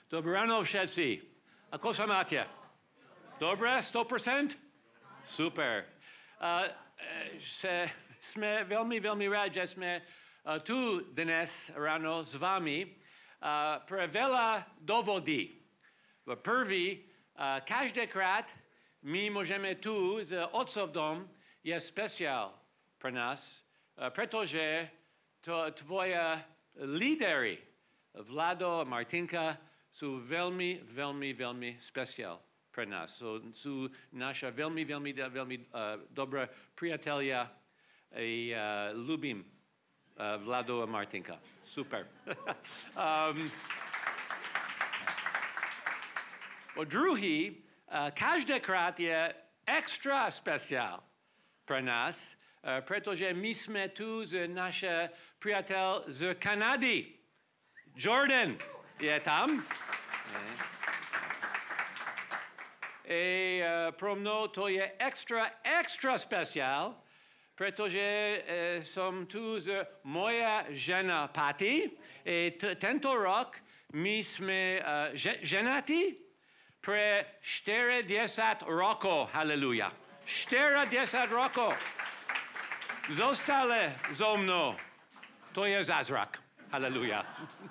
Dobré ráno všetci. Ako sa máte? Dobre? 100%? Super. Sme veľmi rádi, že sme tu dnes ráno s vami pre veľa dôvodí. Prvý, každékrát my môžeme tu s otcovdom je speciál pre nás, pretože tvoje lídery, Vlado a Martinka, sú veľmi speciál pre nás. Sú naša veľmi dobrá priatelia a ľúbim Vlado a Martinka. Super. Druhý, každékrát je extra speciál pre nás, pretože my sme tu s náš priateľ z Kanady. Jordan je tam. Pro mnou to je extra speciál, pretože som tu s moja žena Patty. Tento rok my sme ženatí pre 40 rokov. Haleluja. 40 rokov. Zostale so mnou. To je zázrak. Haleluja.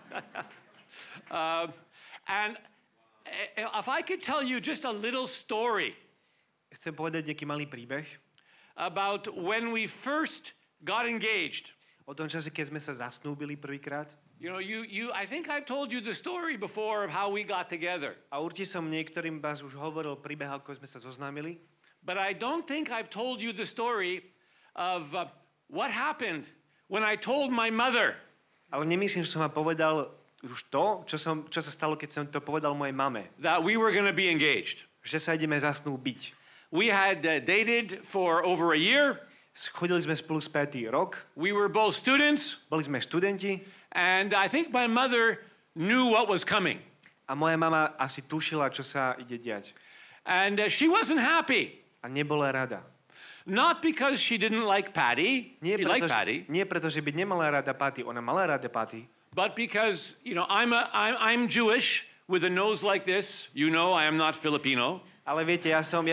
And if I could tell you just a little story. Chcem povedať nejaký malý príbeh. About when we first got engaged. O tom čase, keď sme sa zasnúbili prvýkrát. You know, I think I've told you the story before of how we got together. A určite som niektorým vás už hovoril príbeh, ako sme sa zoznámili. But I don't think I've told you the story of what happened when I told my mother. Ale nemyslím, že som vám povedal už to, čo sa stalo, keď som to povedal mojej mame. That we were going to be engaged. Že sa ideme zasnúbiť. We had dated for over a year. Chodili sme spolu späť rok. We were both students. Boli sme študenti. And I think my mother knew what was coming. A moja mama asi tušila, čo sa ide diať. And she wasn't happy. A nebola rada. Not because she didn't like Patty. Nie preto, že by nemala rada Patty. Ona mala rada Patty. But because, you know, I'm Jewish with a nose like this. You know, I am not Filipino. Ale viete, ja som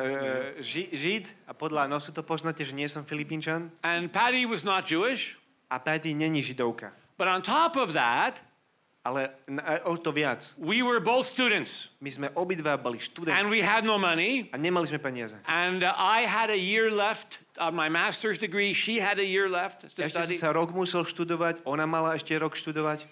Žid a podľa nosu to poznáte, že nie som Filipínčan. And Patty was not Jewish. A Patty není Židovka. But on top of that, ale o to viac. We were both students. My sme obidva boli študenti. And we had no money. A nemali sme peniaze. And I had a year left on my master's degree. She had a year left to study. Ešte sa rok musel študovať, ona mala ešte rok študovať.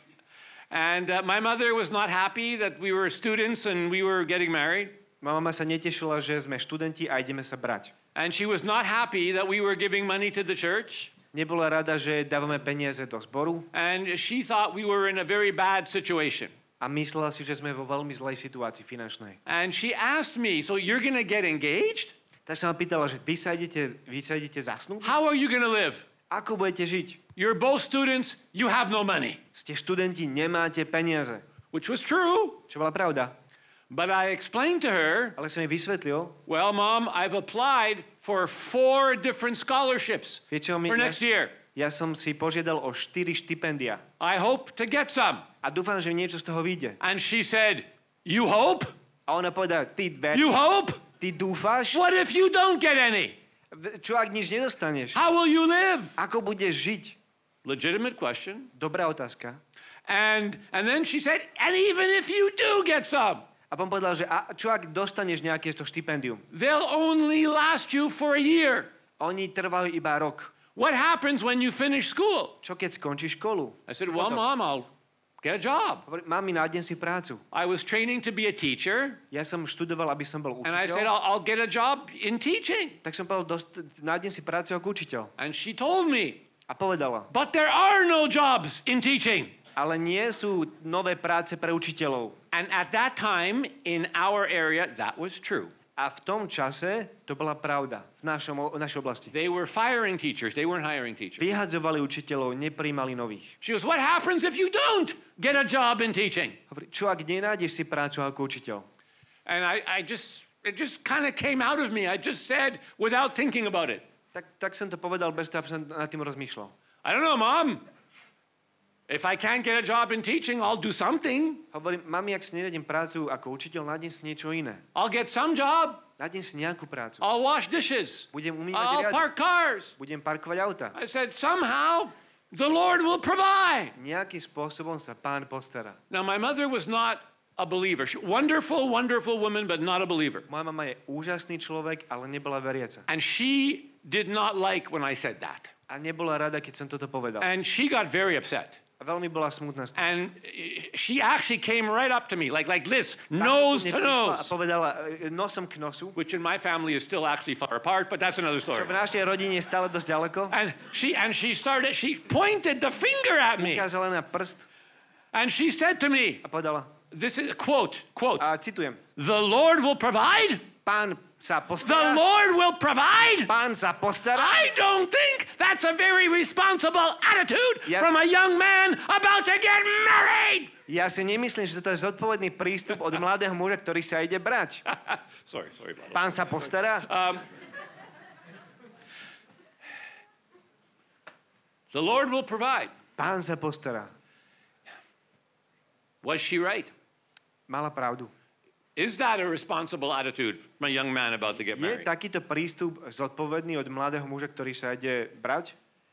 And my mother was not happy that we were students and we were getting married. Mama sa netešila, že sme študenti a ideme sa brať. And she was not happy that we were giving money to the church. Nebola rada, že dávame peniaze do zboru. And she thought we were in a very bad situation. A myslela si, že sme vo veľmi zlej situácii finančnej. And she asked me, so you're going to get engaged? Tak sa ma pýtala, že vy sa idete zasnúť? How are you going to live? Ako budete žiť? You're both students, you have no money. Ste študenti, nemáte peniaze. Which was true. Čo bola pravda. But I explained to her, ale som jej vysvetlil, well, Mom, I've applied for 4 different scholarships for next year. Ja som si požiadal o 4 štipendia. I hope to get some. A dúfam, že niečo z toho vyjde. And she said, you hope? A ona povedala, ty you hope? Ty dúfaš? What if you don't get any? Čo ak nič nedostaneš? How will you live? Ako budeš žiť? Legitimate question. Dobrá otázka. And then she said, and even if you do get some? A pán povedal, že čo ak dostaneš nejaké z toho štipendium? They'll only last you for a year. Oni trvajú iba rok. What happens when you finish school? Čo keď skončíš školu? I said, well, Mom, I'll get a job. Mami, nájdem si prácu. I was training to be a teacher. Ja som študoval, aby som bol učiteľ. And I said, I'll get a job in teaching. Tak som povedal, nájdem si prácu ako učiteľ. And she told me. A povedala. But there are no jobs in teaching. Ale nie sú nové práce pre učiteľov. And at that time, in our area, that was true. A v tom čase to bola pravda v našej oblasti. They were firing teachers. They weren't hiring teachers. Vyhadzovali učiteľov, nepríjmali nových. She goes, what happens if you don't get a job in teaching? Hovorí, čo ak nenájdeš si prácu ako učiteľ? And it just kind of came out of me. I just said without thinking about it. Tak som to povedal bez toho, aby som nad tým rozmýšľal. I don't know, Mom. If I can't get a job in teaching, I'll do something. Hovorím, mami, ak si nenájdem prácu ako učiteľ, nájdem si niečo iné. I'll get some job. Nájdem si nejakú prácu. I'll wash dishes. Budem umývať I'll riady. park cars. Budem parkovať auta. I said, somehow the Lord will provide. Nejakým spôsobom sa Pán postará. Now, my mother was not a believer. Wonderful, wonderful woman, but not a believer. Moja mama je úžasný človek, ale nebola veriaca. And she did not like when I said that. A nebola rada, keď som toto povedal. And she got very upset. A veľmi bola smutná z toho. And she actually came right up to me, like this, nose to A nose. povedala nosom k nosu, Which in my family is still actually far apart, but that's another čo story. v našej rodine je stále dosť ďaleko. And she pointed the finger at me. Ukázala na prst And she said to me, a povedala, this is a quote, a citujem, the Lord will provide. Pán sa The postará. Lord will provide. Pán sa postará. I don't think that's a very responsible attitude Yes. from a young man about to get married. Ja si nemyslím, že toto je zodpovedný prístup od mladého muža, ktorý sa ide brať. Sorry, Vlado. Pán sa postará. The Lord will provide. Pán sa postará. Was she right? Mala pravdu. Is that a responsible attitude from a young man about to get Je married? takýto prístup zodpovedný od mladého muža, ktorý sa ide brať?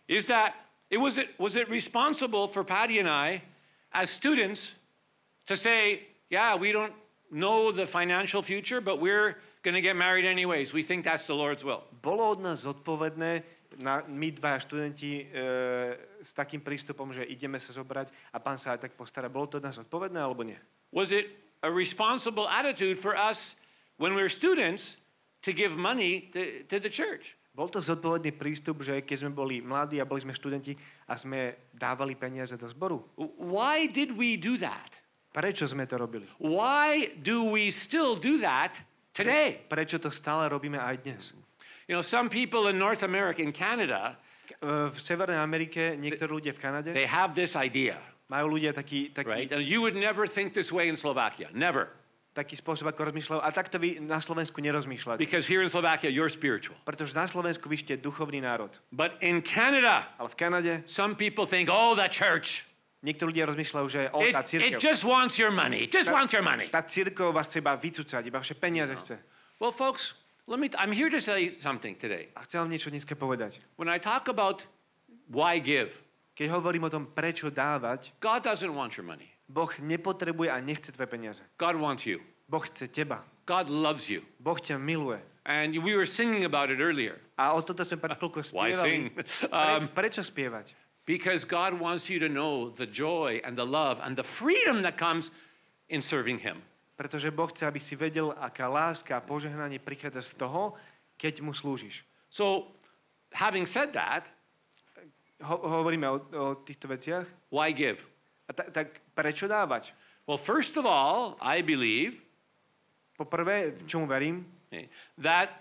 Was it responsible for Patty and I, as students, to say, yeah, we don't know the financial future, but we're going to get married anyways. We think that's the Lord's will. Bolo od nás zodpovedné, my dvaja študenti s takým prístupom, že ideme sa zobrať a pán sa aj tak postará. Bolo to od nás zodpovedné, alebo nie? Was it a responsible attitude for us when we're students to give money to the church? Bol to zodpovedný prístup, že keď sme boli mladí a boli sme študenti a sme dávali peniaze do zboru? Why did we do that? Prečo sme to robili? Why do we still do that today? Prečo to stále robíme aj dnes? You know, some people in North America, in Canada, V Severnej Amerike niektorí ľudia v Kanade they have this idea, majú ľudia taký right? And you would never think this way in Slovakia, never. taký spôsob, ako rozmýšľajú. A takto vy na Slovensku nerozmýšľate. Because here in Slovakia, you're spiritual. Pretože na Slovensku vy ste duchovný národ. But in Canada, Ale v Kanade some people think, oh, the church, niektorí ľudia rozmýšľajú, že tá it cirkev. just wants your money. It just wants your money. Tá cirkev vás chce iba vycúcať, iba vaše peniaze chce. Well, folks, I'm here to say something today. A chcem vám niečo dneska povedať. When I talk about why give, Keď hovorím o tom, prečo dávať, God doesn't want your money. Boh nepotrebuje a nechce tvoje peniaze. God wants you. Boh chce teba. God loves you. Boh ťa miluje. And we were singing about it earlier. A o toto sme pred chvíľkou Why sing? spievali. Prečo spievať? Because God wants you to know the joy and the love and the freedom that comes in serving Him. Pretože Boh chce, aby si vedel, aká láska a požehnanie prichádza z toho, keď mu slúžiš. So, having said that, Hovoríme o týchto veciach. why give? A tak prečo dávať? Well, first of all, I believe Poprvé, v čomu verím, that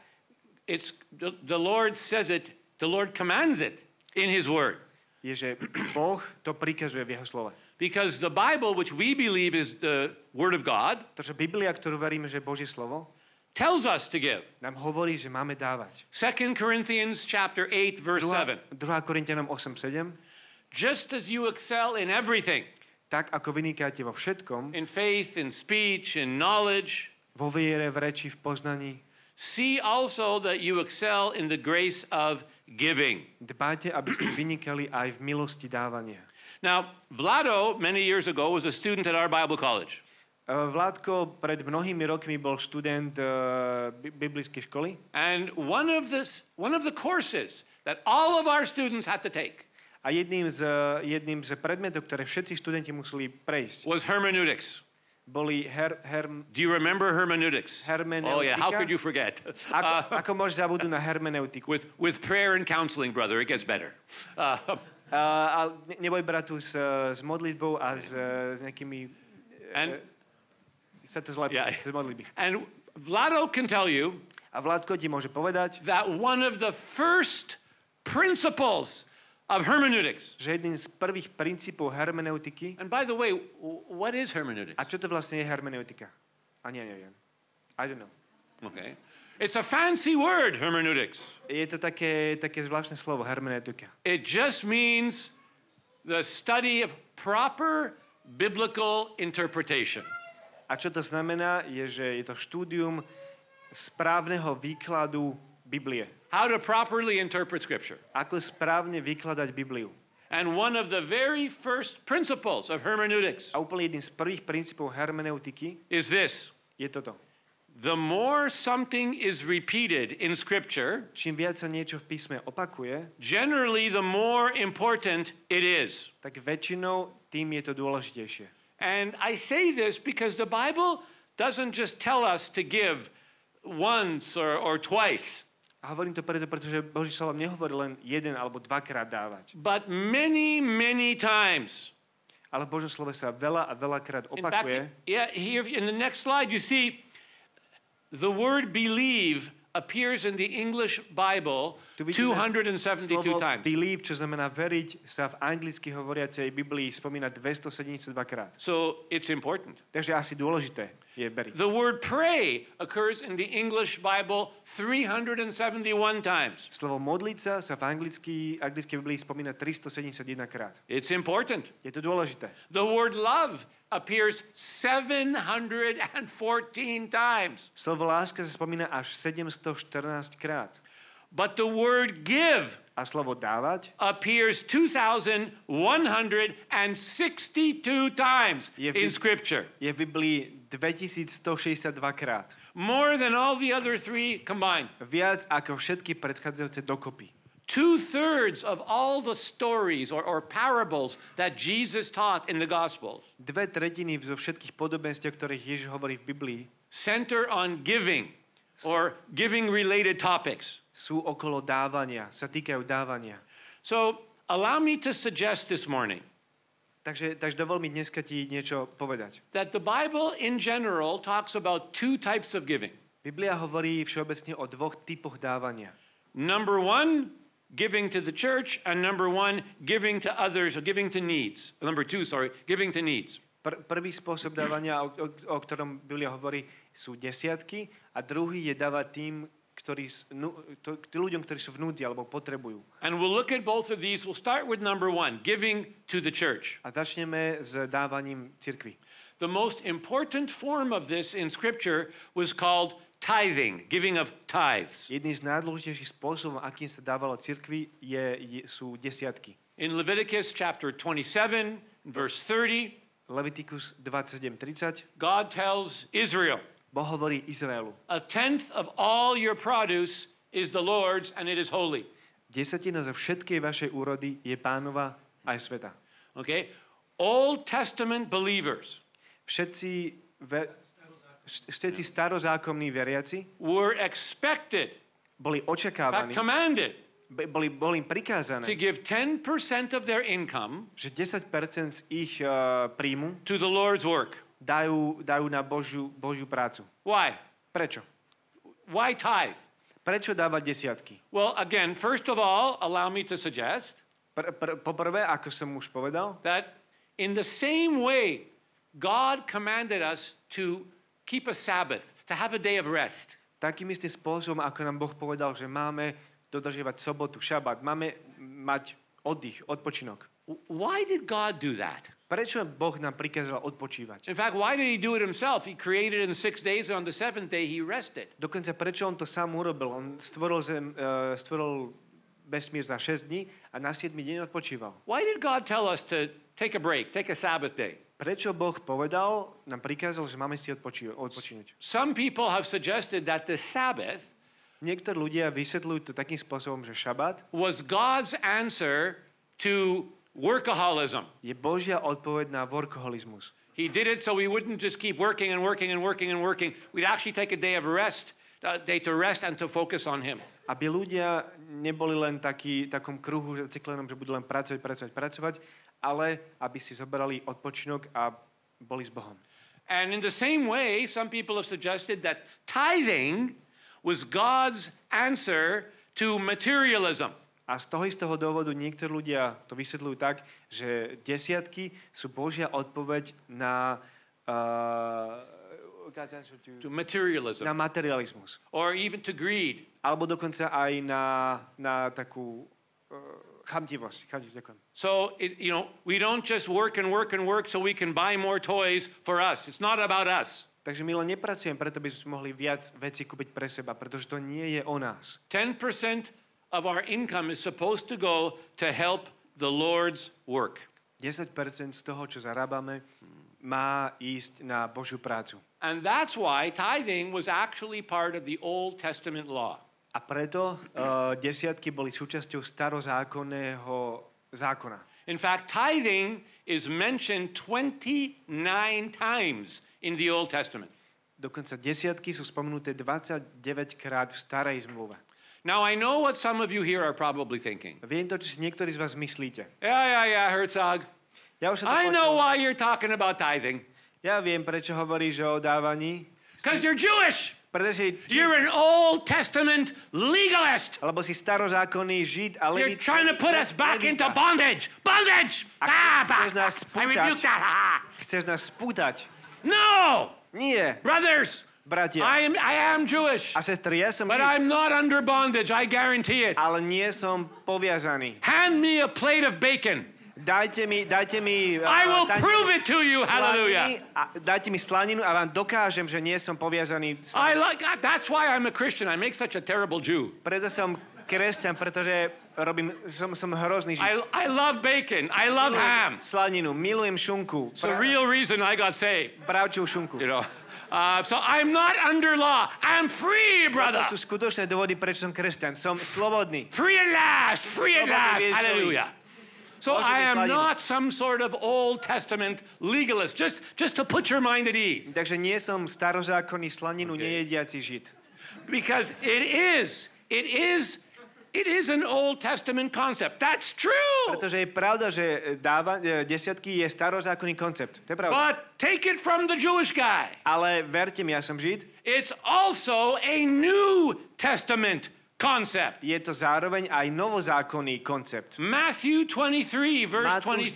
the Lord says it, the Lord commands it in His Word. je, že Boh to prikazuje v jeho slove. Because the Bible, which we believe is the Word of God, Takže Biblia, ktorú veríme, že je Božie slovo, tells us to give. nám hovorí, že máme dávať. 2 Corinthians chapter 8, verse 7. 2. Korintianom 8:7. Just as you excel in everything, Tak, ako vynikáte vo všetkom, in faith, in speech, in knowledge, vo viere, v reči, v poznaní, see also that you excel in the grace of giving. dbajte, aby ste vynikali aj v milosti dávania. Now, Vlado, many years ago, was a student at our Bible college. Vládko pred mnohými rokmi bol študent biblickej školy And one of the courses that all of our students had to take a jedným z predmetov, ktoré všetci študenti museli prejsť, was hermeneutics. boli Do you remember hermeneutics? Hermeneutika. Oh yeah, how could you forget? ako môžeš zabudnúť na hermeneutiku. With prayer and counseling, brother, it gets better. A neboj bratu s modlitbou a s nejakými... sa to zlepší, z modlitby. And Vlado can tell you A Vládko ti môže povedať, that one of the first principles of hermeneutics. že jedným z prvých princípov hermeneutiky... And by the way, what is hermeneutics? A čo to vlastne je hermeneutika? Ani ja neviem. I don't know. Okay. It's a fancy word, hermeneutics. Je to také zvláštne slovo, hermeneutika. It just means the study of proper biblical interpretation. A čo to znamená, je, že je to štúdium správneho výkladu Biblie. How to properly interpret Scripture. Ako správne vykladať Bibliu. And one of the very first principles of hermeneutics A úplne jedným z prvých princípov hermeneutiky is this. je toto. The more something is repeated in Scripture, Čím viac sa niečo v písme opakuje, generally the more important it is. tak väčšinou tým je to dôležitejšie. And I say this because the Bible doesn't just tell us to give once or twice, A hovorím to preto, pretože Boží slovo nehovorí len jeden alebo dvakrát dávať. but many, many times. Ale v Božom slove sa veľa a veľakrát In fact, opakuje. here in the next slide, you see the word believe appears in the English Bible Tu vidíme 272 slovo times. believe, čo znamená veriť, sa v anglicky hovoriacej Biblii spomína 272 krát. So it's important. Takže asi dôležité je veriť. The word pray occurs in the English Bible 371 times. Slovo modliť sa v anglickej Biblii spomína 371 krát. It's important. Je to dôležité. The word love appears 714 times. Slovo láska sa spomína až 714 krát. But the word give A slovo dávať appears 2,162 times in Scripture. je v Biblii 2162 krát. More than all the other three combined. Viac ako všetky predchádzajúce dokopy. 2/3 of all the stories or parables that Jesus taught in the Gospels 2/3 zo všetkých podobenstiev, ktorých Ježiš hovorí v Biblii, center on giving or giving-related topics. sú okolo dávania, sa týkajú dávania. So allow me to suggest this morning Takže dovol mi dneska ti niečo povedať. that the Bible in general talks about two types of giving. Biblia hovorí všeobecne o dvoch typoch dávania. Number one, giving to the church, and number one, giving to others, or giving to needs. Number two, giving to needs. Prvý spôsob dávania, o ktorom Biblia hovorí, sú desiatky a druhý je dávať tým, ľuďom, ktorí sú v núdzi alebo potrebujú. And we'll look at both of these. We'll start with number one, giving to the church. A začneme s dávaním cirkvi. The most important form of this in Scripture was called tithing, giving of tithes. Jedný z najdôležitejších spôsobov, akým sa dávalo cirkvi, sú desiatky. In Leviticus chapter 27, verse 30, Levitikus 27:30, God tells Israel, Boh hovorí Izraelu. 1/10 of all your produce is the Lord's and it is holy. 10% zo všetkej vašej úrody je Pánova aj sveta. Okay? Old Testament believers Všetci starozákonní veriaci were expected, boli in fact očakávaní, commanded, boli im to prikázané, give 10% of their income že 10% z ich príjmu to the Lord's work. dajú na Božiu prácu. Why? Prečo? Why tithe? Prečo dávať desiatky? Well, again, first of all, allow me to suggest Poprvé, ako som už povedal, that in the same way God commanded us to keep a Sabbath, to have a day of rest. takým istým spôsobom, ako nám Boh povedal, že máme dodržiavať sobotu, šabát, máme mať oddych, odpočinok. Why did God do that? Prečo Boh nám prikázal odpočívať? In fact, why did he do it himself? He created in 6 days, and on the seventh day he rested. Dokonca prečo on to sám urobil? On stvoril vesmír za 6 dní a na 7. deň odpočíval. Why did God tell us to take a break, take a Sabbath day? Prečo Boh povedal, nám prikázal, že máme si odpočinúť? Some people have suggested that the Sabbath Niektorí ľudia vysvetľujú to takým spôsobom, že šabát was God's answer to workaholism. je Božia odpoveď na workoholizmus. He did it so we wouldn't just keep working and working and working and working. We'd actually take a day of rest, to rest and to focus on him. Aby ľudia neboli len takom kruhu recyklenom, že budú len pracovať, ale aby si zobrali odpočinok a boli s Bohom. And in the same way, some people have suggested that tithing was God's answer to materialism. A z toho istého dôvodu niektorí ľudia to vysvetľujú tak, že desiatky sú Božia odpoveď na materialism. na materializmus. Or even to greed. Alebo dokonca aj na takú Chamtivosť, ďakujem. So, we don't just work and work and work so we can buy more toys for us. It's not about us. Takže my len nepracujeme, preto by sme mohli viac vecí kúpiť pre seba, pretože to nie je o nás. 10% of our income is supposed to go to help the Lord's work. 10% z toho, čo zarábame, má ísť na Božiu prácu. And that's why tithing was actually part of the Old Testament law. A preto desiatky boli súčasťou starozákonného zákona. In fact, tithing is mentioned 29 times in the Old Testament. Dokonca desiatky sú spomenuté 29 krát v starej zmluve. Now, I know what some of you here are probably thinking. Viem to, čo si niektorí z vás myslíte. Yeah, Herzog. Ja už sa to I know počul. why you're talking about tithing. Ja viem, prečo hovoríš o dávaní. Because you're Jewish. Pretože You're an Old Testament legalist. alebo si starozákonný žid a You're trying to put us back into bondage. Bondage! chceš nás I rebuke spútať. that. Chceš nás spútať. No! Nie, Brothers, bratia I am Jewish, a sestry, ja som but žid, I'm not under bondage, I guarantee it. ale nie som poviazaný. Hand me a plate of bacon. Dajte mi I will prove it to you. Hallelujah. Dajte mi slaninu a vám dokážem, že nie som poviazaný. That's why I'm a Christian. I make such a terrible Jew. Preto som kresťan, pretože som hrozný žid. I love bacon. I love ham. Slaninu, milujem šunku. It's the real reason I got saved. Bravčú šunku. So I'm not under law. I'm free, brother. To sú skutočné dôvody, prečo som kresťan. Som slobodný. Free at last. Free at last. Slobodný, Hallelujah. So Môžem I ísť am slaninu. not some sort of Old Testament legalist. Just to put your mind at ease. Takže nie som starozákonný slaninu nejediaci žid. Because it is an Old Testament concept. That's true. Pretože je pravda, že desiatky je starozákonný koncept. To je pravda. But take it from the Jewish guy. Ale verte mi, ja som žid. It's also a New Testament concept. Je to zároveň aj novozákonný koncept. Matthew 23, verse Matúš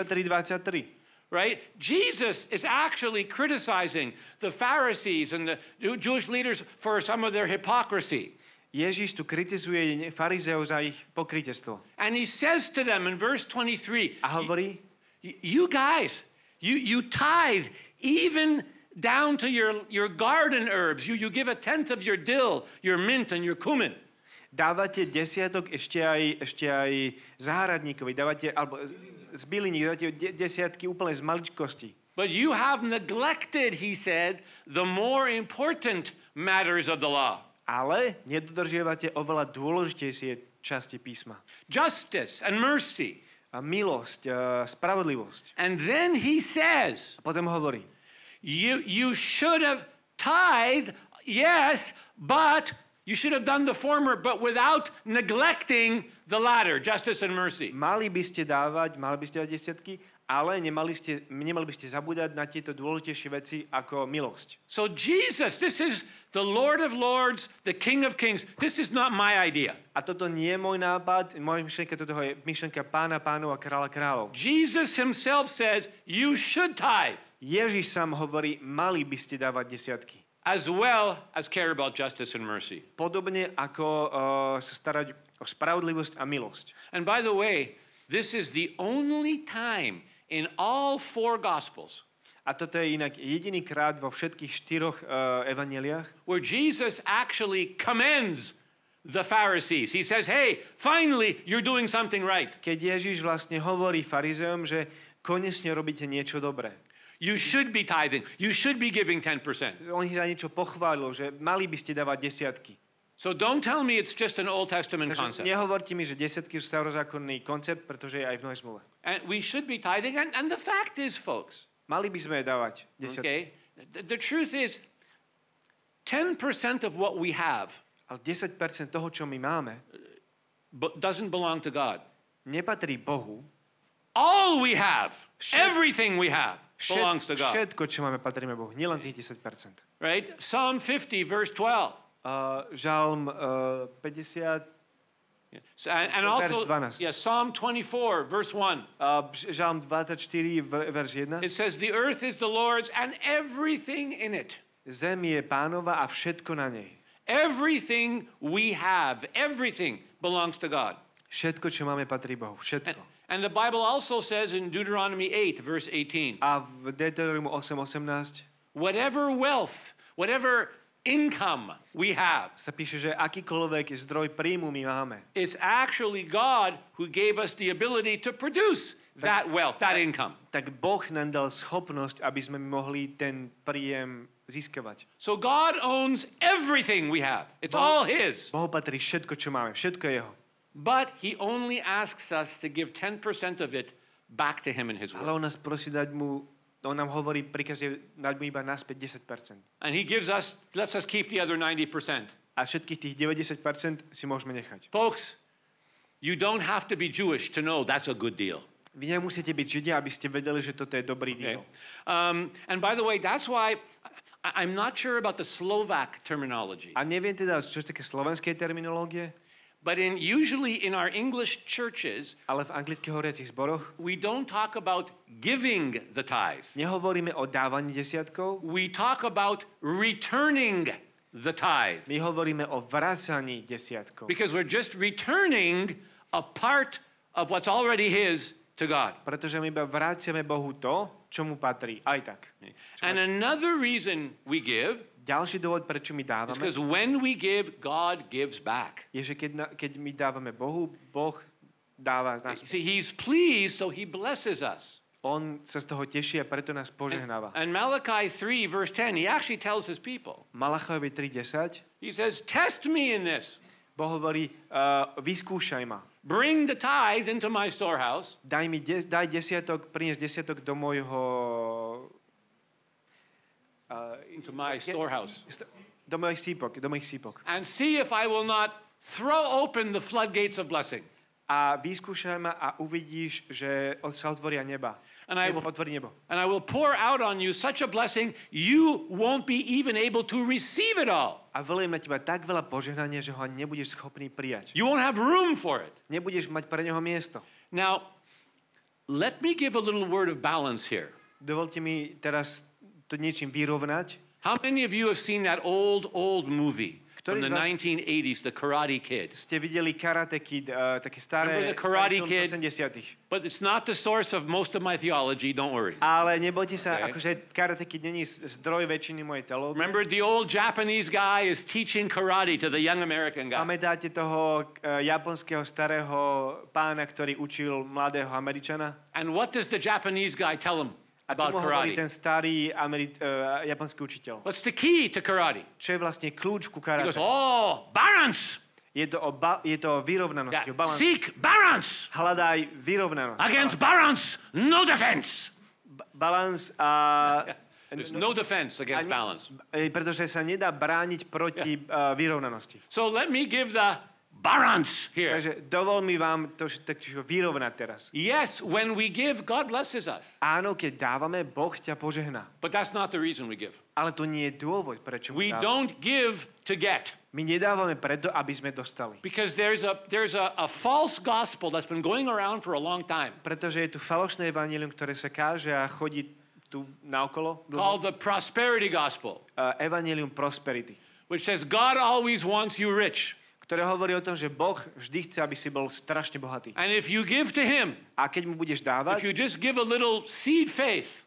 23. 23. Right? Jesus is actually criticizing the Pharisees and the Jewish leaders for some of their hypocrisy. Ježiš tu kritizuje farizeov za ich pokrytectvo. And he says to them in verse 23, A hovorí, you guys, you tithe even down to your garden herbs. You give 1/10 of your dill, your mint, and your cumin. dávate desiatok ešte aj záhradníkovi, alebo z byliny, dávate desiatky úplne z maličkosti. But you have neglected, he said, the more important matters of the law. Ale nedodržiavate oveľa dôležitejšie časti písma. Justice and mercy. A milosť, spravodlivosť. And then he says, A potom hovorí, you should have tithed, yes, but you should have done the former, but without neglecting the latter, justice and mercy. mali by ste dávať desiatky, ale nemali by ste zabúdať na tieto dôležitejšie veci ako milosť. So Jesus, this is the Lord of Lords, the King of Kings. This is not my idea. A toto nie je môj nápad, moja myšlienka, toto je myšlienka Pána pánov a kráľa kráľov. Jesus himself says you should tithe Ježiš sám hovorí, mali by ste dávať desiatky. as well as care about justice and mercy. Podobne ako sa starať o spravodlivosť a milosť. And by the way, this is the only time in all 4 Gospels A toto je inak jediný krát vo všetkých 4 evanjeliách, where Jesus actually commends the Pharisees. He says, hey, finally, you're doing something right. keď Ježiš vlastne hovorí farizeom, že konečne robíte niečo dobré. You should be tithing. You should be giving 10%. On ich za niečo pochválil, že mali by ste dávať desiatky. So don't tell me it's just an Old Testament Takže concept. nehovorte mi, že desiatky sú starozákonný koncept, pretože je aj v Novej zmluve. And we should be tithing. And the fact is, folks, Mali by sme dávať desiatky. okay, the truth is 10% of what we have Ale 10% toho, čo my máme, doesn't belong to God. nepatrí Bohu. All we have, everything we have, belongs to God. Všetko, čo máme, patrí Bohu. Nielen tých 10%. Right? Psalm 50, verse 12. Žalm 50, And also, Verse 12. yeah, Psalm 24, verse 1. Žalm 24, verš 1. It says, the earth is the Lord's and everything in it. Zem je Pánova a všetko na nej. Everything we have, everything belongs to God. Všetko, čo máme, patrí Bohu. Všetko. And the Bible also says in Deuteronomy 8, verse 18, A v Deuteronomiu 8:18 whatever wealth, whatever income we have, sa píše, že akýkoľvek zdroj príjmu my máme, it's actually God who gave us the ability to produce that wealth, that income. tak Boh nám dal schopnosť, aby sme mohli ten príjem získavať. So God owns everything we have. It's all His. Bohu patrí všetko, čo máme. Všetko je jeho. But He only asks us to give 10% of it back to Him in His Ale word. on nás prosí dať mu, on nám hovorí, prikazuje dať mu iba naspäť 10%. And He lets us keep the other 90%. A všetkých tých 90% si môžeme nechať. Folks, you don't have to be Jewish to know that's a good deal. Vy nemusíte byť Židia, aby ste vedeli, že toto je dobrý Okay? deal. And by the way, that's why I'm not sure about the Slovak terminology. A neviem teda, čo je také slovenskej terminológie, But usually in our English churches, ale v anglických hovoriacich zboroch we don't talk about giving the tithe. nehovoríme o dávaní desiatkov, We talk about returning the tithe. my hovoríme o vracaní desiatkov. Because we're just returning a part of what's already His to God. Pretože my iba vraciame Bohu to, čo mu patrí. Aj tak. And another reason we give Ďalší dôvod, prečo my is dávame, because when we give, God gives back. je, že keď my dávame Bohu, Boh dáva nás. See, He's pleased, so He blesses us. On sa z toho teší a preto nás požehnáva. And Malachi 3, verse 10, He actually tells His people, Malachajovi 3:10 He says, test me in this. Boh hovorí, vyskúšaj ma. Bring the tithe into my storehouse. Daj desiatok, priniesť desiatok do môjho... Into my storehouse. Do mojich sípok. And see if I will not throw open the floodgates of blessing. A vyskúšaj ma a uvidíš, že sa otvoria neba. And I will Otvorí nebo. And I will pour out on you such a blessing, you won't be even able to receive it all. A vyliem na teba tak veľa požehnania, že ho ani nebudeš schopný prijať. You won't have room for it. Nebudeš mať pre neho miesto. Now, let me give a little word of balance here. Dovolte mi teraz to niečím vyrovnať. How many of you have seen that old movie from Ktorý the z vás- 1980s, The Karate Kid? Ste videli Karate Kid, také staré, Remember the Karate starý film Kid? z 80-tych. But it's not the source of most of my theology, don't worry. Ale nebojte sa, Okay. akože Karate Kid není zdroj väčšiny mojej teológie. Remember the old Japanese guy is teaching karate to the young American guy. Pamätáte toho japonského starého pána, ktorý učil mladého Američana? And what does the Japanese guy tell him A čo about mu hovorí karate? ten starý japonský učiteľ? What's the key to karate? Čo je vlastne kľúč ku He goes, karate? oh, balance. Je to o vyrovnanosti, o Yeah. balans. Seek balance. Hľadaj vyrovnanosť. Against balance, no defense. Balans a... There's no defense against balance. Pretože sa nedá brániť proti vyrovnanosti. So let me give the balance here. Takže dovol mi vám to vyrovnať teraz. Yes, when we give, God blesses us. Áno, keď dávame, Boh ťa požehná. But that's not the reason we give. Ale to nie je dôvod, prečo mu We dávame. don't give to get. My nedávame preto, aby sme dostali. Because there's a false gospel that's been going around for a long time Pretože je tu falošné evanjelium, ktoré sa káže a chodí tu naokolo. called the prosperity gospel, Evanjelium prosperity. which says God always wants you rich. Ktoré hovorí o tom, že Boh vždy chce, aby si bol strašne bohatý. And if you give to Him, A keď mu budeš if dávať, you just give a little seed faith,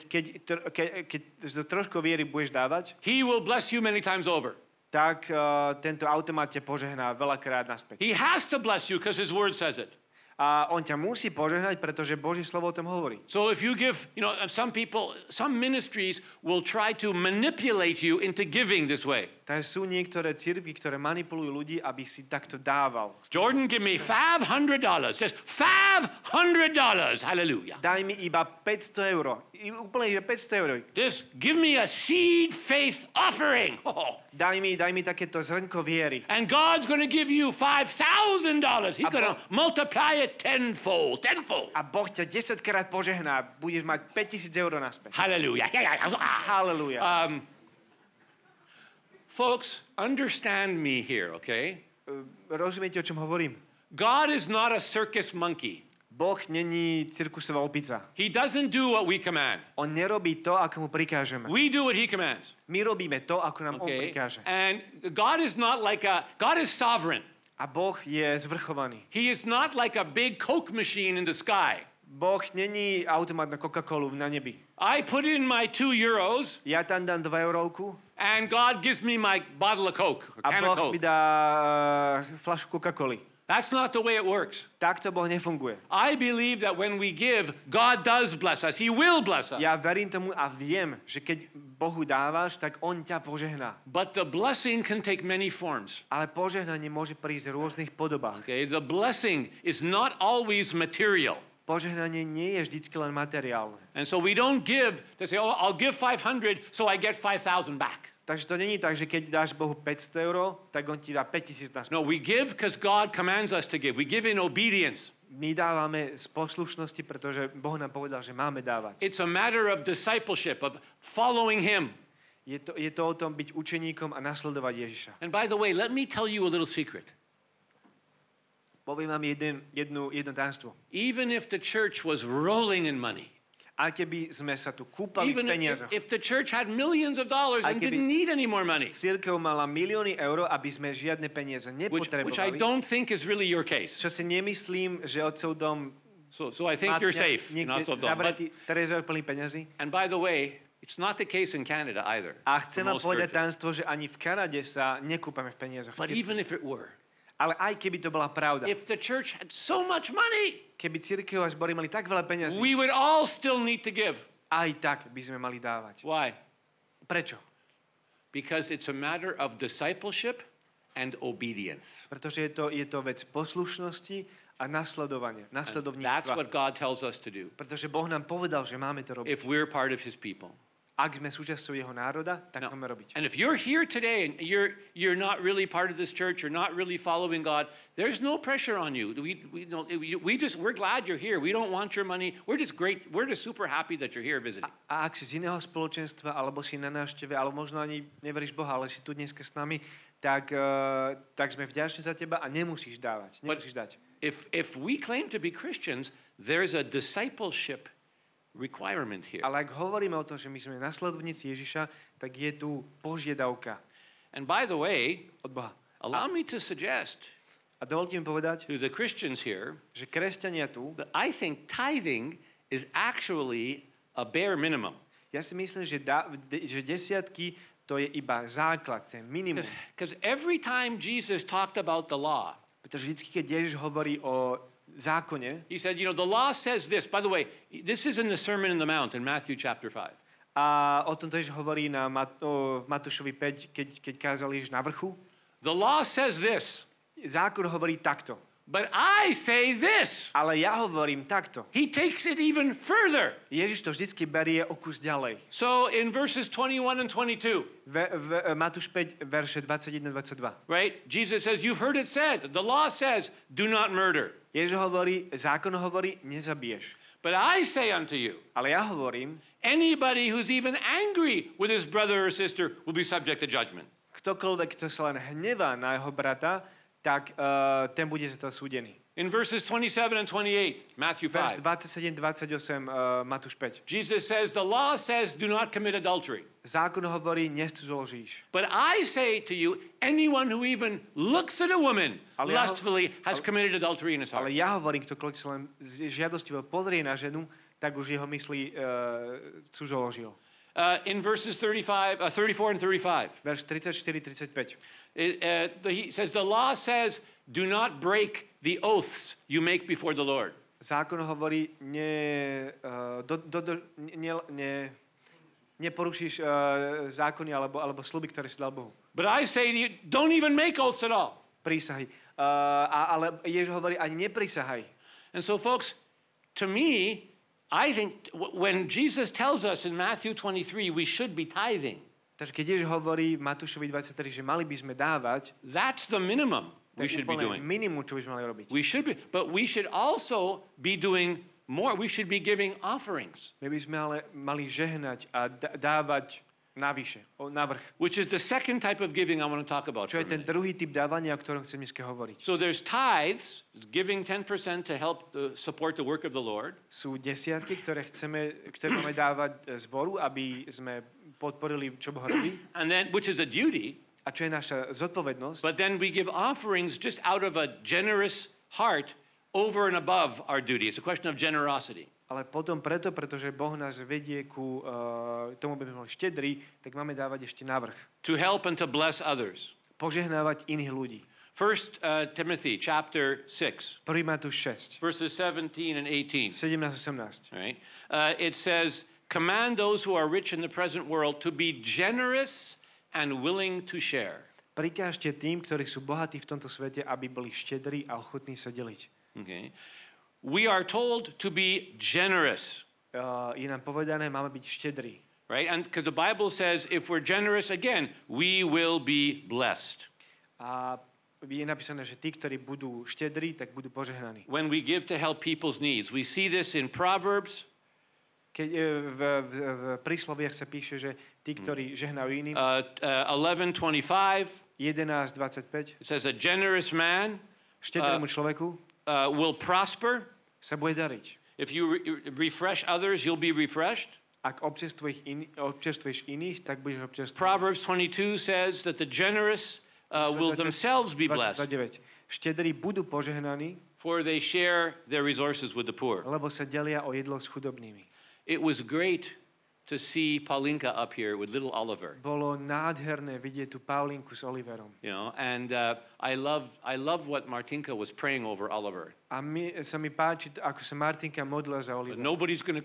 keď z trošku viery budeš dávať, He will bless you many times over. tak tento automat ťa požehná veľakrát naspäť. He has to bless you because His word says it. A on ťa musí požehnať, pretože Božie slovo o tom hovorí. So if you give, some ministries will try to manipulate you into giving this way. Takže sú niektoré cirkvi, ktoré manipulujú ľudí, aby si takto dával. Jordan, give me $500. Just $500. Hallelujah. Daj mi iba 500 eur. Úplne iba 500 eur. Just give me a seed faith offering. Oh. Daj mi takéto zrnko viery. And God's going to give you $5,000. He's going to multiply it tenfold. A Boh ťa 10 krát požehná. Budeš mať 5,000 eur naspäť. Hallelujah. Halelujá. Folks, understand me here, okay? Rozumiete, o čom hovorím? God is not a circus monkey. Boh není cirkusová opica. He doesn't do what we command. On nerobí to, ako mu prikážeme. We do what he commands. My robíme to, ako nám on Okay? prikáže. And God is not God is sovereign. A Boh je zvrchovaný. He is not like a big Coke machine in the sky. Boh není automat na Coca-Colu na nebi. I put in my 2 euros Ja tam dám 2 eurovku and God gives me my bottle of Coke, a a can of Boh mi Coke. dá fľašku Coca-Coly. That's not the way it works. Takto Boh nefunguje. I believe that when we give, God does bless us. He will bless us. Ja verím tomu a viem, že keď Bohu dávaš, tak On ťa požehná. But the blessing can take many forms. Ale požehnanie môže prísť v rôznych podobách. Okay, the blessing is not always material. Požehnanie nie je vždycky len materiálne. And so we don't give to say, oh, I'll give 500 so I get 5,000 back. Takže to není tak, že keď dáš Bohu 500 €, tak On ti dá 5,000 naspäť. No, we give because God commands us to give. We give in obedience. My dávame z poslušnosti, pretože Boh nám povedal, že máme dávať. It's a matter of discipleship, of following Him. Je to o tom byť učeníkom a nasledovať Ježiša. And by the way, let me tell you a little secret. Poviem vám jedno tajomstvo. Even if the church was rolling in money, A keby sme sa tu kúpali v even peniazoch, if the church had millions of dollars and Aj keby- didn't need any more money, cirkev mala milióny eur, aby sme žiadne peniaze which I nepotrebovali, don't think is really your case. čo si nemyslím, že otcov dom So I think you're safe. Not so dumb. But, zavretý trezor plný peňazí. and by the way, it's not the case in Canada either. A chcem for vám most povedať churches. tajomstvo, že ani v Kanade sa nekúpame v peniazoch. But even if it were, Ale aj keby to bola pravda, if the church had so much money, keby cirkev a zbory mali tak veľa peňazí, we would all still need to give. aj tak by sme mali dávať. Why? Prečo? Because it's a matter of discipleship and obedience. Pretože je to vec poslušnosti a nasledovania, And that's nasledovníctva. what God tells us to do Pretože Boh nám povedal, že máme to robiť. if we're part of His people. Ak sme súčasťou jeho národa, tak No. máme robiť. And if you're here today and you're not really part of this church, you're not really following God, there's no pressure on you. We're glad you're here. We don't want your money. We're just great. We're just super happy that you're here visiting. A ak si z iného spoločenstva, alebo si na návšteve, alebo možno ani neveríš Boha, ale si tu dneska s nami, tak sme vďační za teba a nemusíš dávať. Nemusíš dať. If we claim to be Christians, there's a discipleship requirement here. Ale ak hovoríme o tom, že my sme nasledovníci Ježiša, tak je tu požiadavka And by the way, od Boha. allow me to suggest A dovolte mi povedať, to the Christians here že kresťania tu, that I think tithing is actually a bare minimum. ja si myslím, že desiatky to je iba základ, ten minimum. Because every time Jesus talked about the law, Pretože vždy, keď Ježiš hovorí o zákone, he said, the law says this. By the way, this is in the Sermon on the Mount in Matthew chapter 5. a o tom tiež hovorí v Matúšovi 5, keď kázal Ježiš na vrchu, The law says this, zákon hovorí takto. but I say this. Ale ja hovorím takto. He takes it even further. Ježiš to vždycky berie o kus ďalej. So in verses 21 and 22, Matúš 5, verše 21-22. right? Jesus says, you've heard it said. The law says, do not murder. Ježiš hovorí, zákon hovorí, nezabiješ. But I say unto you, Ale ja hovorím, anybody who's even angry with his brother or sister will be subject to judgment. ktokoľvek, kto sa len hnevá na jeho brata, tak ten bude za to súdený. In verses 27 and 28, Matthew Verš 5, 27-28, Matúš 5. Jesus says, the law says, do not commit adultery. Zákon hovorí, nescudzoložíš. But I say to you, anyone who even looks at a woman Ale ja ho- lustfully has committed adultery in his Ale heart. ja hovorím, ktokoľvek sa len žiadostivo pozrie na ženu, tak už jeho myslí cudzoložil. In verses 34 and 35, Verš 34-35. he says, the law says, do not break the oaths you make before the Lord. Zákon hovorí, neporušíš zákony alebo sľuby, ktoré si dal Bohu. But I say to you, don't even make oaths at all. Prísahy. Ale Ježiš hovorí, ani neprisahaj. And so, folks, to me, I think when Jesus tells us in Matthew 23 we should be tithing, Takže keď Ježiš hovorí v Matúšovi 23, že mali by sme dávať, that's the minimum we to je should be úplne doing. minimum, čo by sme mali robiť. We should be, but we should also be doing more. We should be giving offerings, My by sme ale mali žehnať a dávať navyše, navrch. which is the second type of giving I want to talk about. Čo For a je ten minute. druhý typ dávania, o ktorom chcem dneska hovoriť. So there's tithes, giving 10% to help support the work of the Lord. Sú desiatky, ktoré máme dávať zboru, aby sme podporili, čo Boh robí. And then, which is a duty. A čo je naša zodpovednosť? But then we give offerings just out of a generous heart over and above our duty. It's a question of generosity. Ale potom pretože Boh nás vedie ku tomu, aby sme boli štedrí, tak máme dávať ešte navrch. To help and to bless others. Požehnávať iných ľudí. 1 Timothy chapter 6. 1. Matúš 6. Verses 17 and 18. 17-18. Right? It says, command those who are rich in the present world to be generous and willing to share. Prikážte tým, ktorí sú bohatí v tomto svete, aby boli štedrí a ochotní sa deliť. Okay. We are told to be generous. Je nám povedané, máme byť štedrí. Right? And because the Bible says if we're generous again, we will be blessed. A je napísané, že tí, ktorí budú štedrí, tak budú požehnaní. When we give to help people's needs. We see this in Proverbs. Keď v prísloviach sa píše, že tí, ktorí žehnajú iným, 11:25. 11:25, It says a generous man štedrému človeku will prosper. sa bude dariť. If you refresh others, you'll be refreshed. Ak občerstvuješ iných, tak budeš občerstvovaný. Proverbs 22 says that the generous will themselves be blessed, 29. Štedrí budú požehnaní, for they share their resources with the poor. lebo sa delia o jedlo s chudobnými. It was great to see Paulinka up here with little Oliver. Bolo nádherné vidieť tú Paulinku s Oliverom. You know, and I love what Martinka was praying over Oliver. A sa mi páči, ako sa Martinka modlila za Olivera. Nobody's going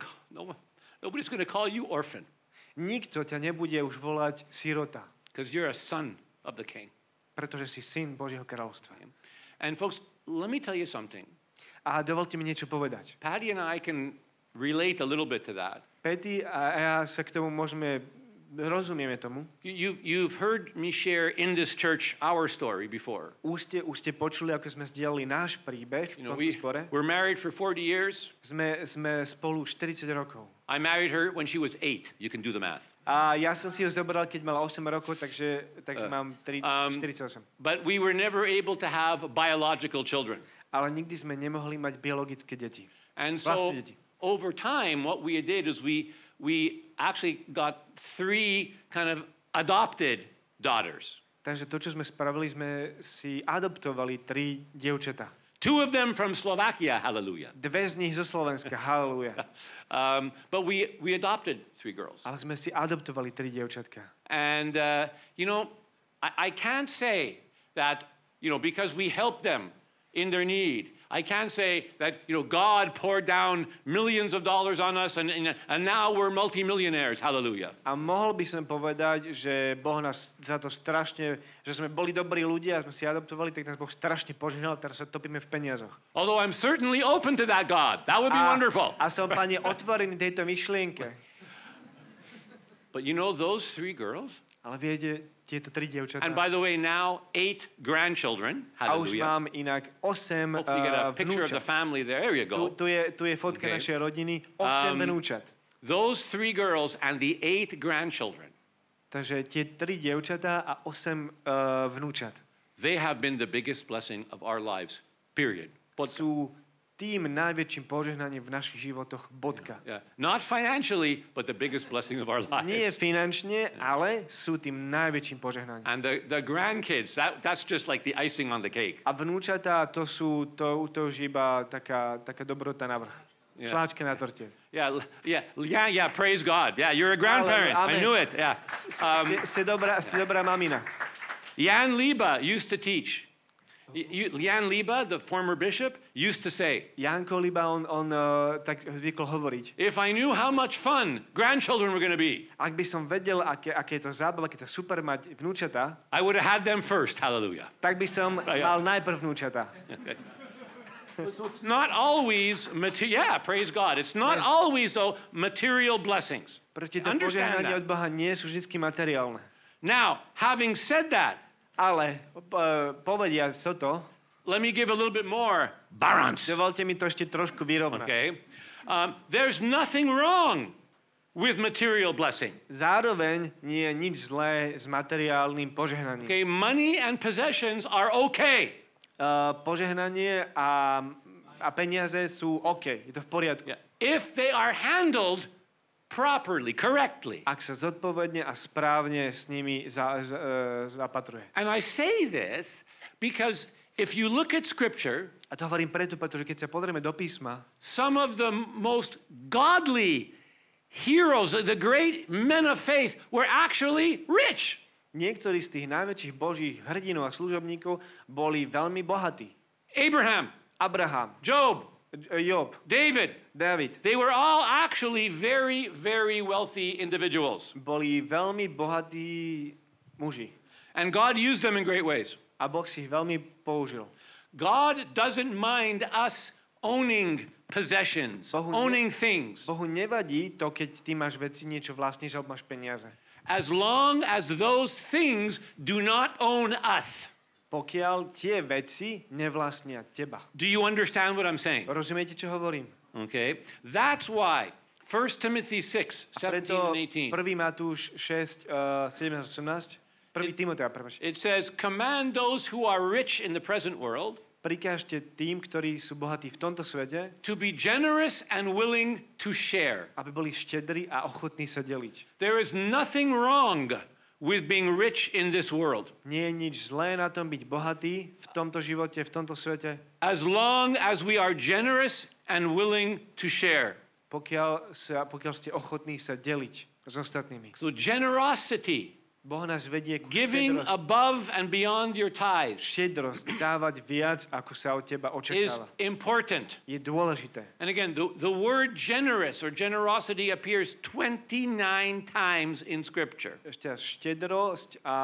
to call you orphan, Nikto ťa nebude už volať sirota, because you're a son of the king. pretože si syn Božieho kráľovstva. And folks, let me tell you something. A dovolte mi niečo povedať. Patty and I can relate a little bit to that. Petty a ja sa k tomu rozumieme tomu. You've heard me share in this church our story before. Už ste počuli, ako sme zdieľali náš príbeh v tomto spore. We're married for 40 years. Sme spolu 40 rokov. I married her when she was 8. You can do the math. A ja som si ho zobral, keď mala 8 rokov, takže mám 48. But we were never able to have biological children. Ale nikdy sme nemohli mať biologické deti. And so over time, what we did is we actually got 3 kind of adopted daughters. Takže to, čo sme spravili, sme si adoptovali 3 dievčatá. 2 of them from Slovakia, hallelujah. 2 z nich zo Slovenska, haleluja. But we adopted 3 girls. Ale sme si adoptovali 3 dievčatka. And, you know, I can't say that, you know, because we helped them in their need, I can't say that, you know, God poured down millions of dollars on us and now we're multimillionaires. Hallelujah. A mohol by som povedať, že Boh nás za to strašne, že sme boli dobrí ľudia a sme si adoptovali, tak nás Boh strašne požehnal, teraz sa topíme v peniazoch. Although I'm certainly open to that, God. That would be wonderful. A som, Pane, otvorený tejto myšlienke. But you know those 3 girls? Ale viete, tieto 3 dievčatá. And by the way, now 8 grandchildren. A už Hallelujah. mám inak 8 Hopefully you get a picture of the vnúčat. family there. There you go. Tu je fotka Okay. našej rodiny, 8 vnúčat. Those 3 girls and the 8 grandchildren, Takže tie 3 dievčatá a 8 vnúčat they have been the biggest blessing of our lives, period. sú tým najväčším požehnaním v našich životoch, bodka. Yeah. Not financially, but the biggest blessing of our lives. Nie finančne, ale sú tým najväčším požehnaním. And the grandkids, that's just like the icing on the cake. A vnúčatá, to už iba taká dobrota na vrch. Yeah. Šláčka na torte. Yeah, praise God. Yeah, you're a grandparent. I knew it, yeah. Ste dobrá mamina. Jan Liba used to teach. Jan Liba, the former bishop, used to say, Janko Liba, on tak zvykol hovoriť. if I knew how much fun grandchildren were going to be, Ak by som vedel, aké je to zábava, aké je to super mať vnúčatá, I would have had them first. Hallelujah. tak by som mal najprv vnúčatá. So it's not always praise God. It's not always though material blessings. Pretože to Understand požehnanie that. od Boha nie sú vždy materiálne. Now, having said that, Ale povediac toto, let me give a little bit more balance. dovolte mi to ešte trošku vyrovnať. Okay? There's nothing wrong with material blessing. Zároveň nie je nič zlé s materiálnym požehnaním. Okay, money and possessions are okay. Požehnanie a peniaze sú OK, je to v poriadku. Yeah. If they are handled properly, correctly. Ak sa zodpovedne a správne s nimi zapatruje. And I say this because if you look at Scripture, A to hovorím preto, pretože keď sa pozrieme do písma, some of the most godly heroes, the great men of faith, were actually rich. niektorí z tých najväčších božích hrdinov a služobníkov boli veľmi bohatí. Abraham, Abraham, Job, Job, David. David. They were all actually very, very wealthy individuals. Boli veľmi bohatí muži. And God used them in great ways. A Boh si ich veľmi použil. God doesn't mind us owning possessions, owning things, Bohu nevadí to, keď ty máš veci, niečo vlastníš alebo máš peniaze. as long as those things do not own us. Pokiaľ tie veci nevlastnia teba. Do you understand what I'm saying? Rozumiete, čo hovorím? Okay. That's why 1 Timothy 6, 17 Preto and 18. 1. Matúš 6, 17, 18, 1. Timotej, prepáč. It says, command those who are rich in the present world Prikážte tým, ktorí sú bohatí v tomto svete, to be generous and willing to share. aby boli štedrí a ochotní sa deliť. There is nothing wrong with being rich in this world, Nie je nič zlé na tom byť bohatý v tomto živote, v tomto svete, as long as we are generous and willing to share. pokiaľ ste ochotní sa deliť s ostatnými. So generosity, Boh nás vedie ku giving štedrosti. above and beyond your tithes, Štedrosť, dávať viac, ako sa od teba is očakáva. important. Je dôležité. And again, the word generous or generosity appears 29 times in Scripture. Ešte raz, štedrosť a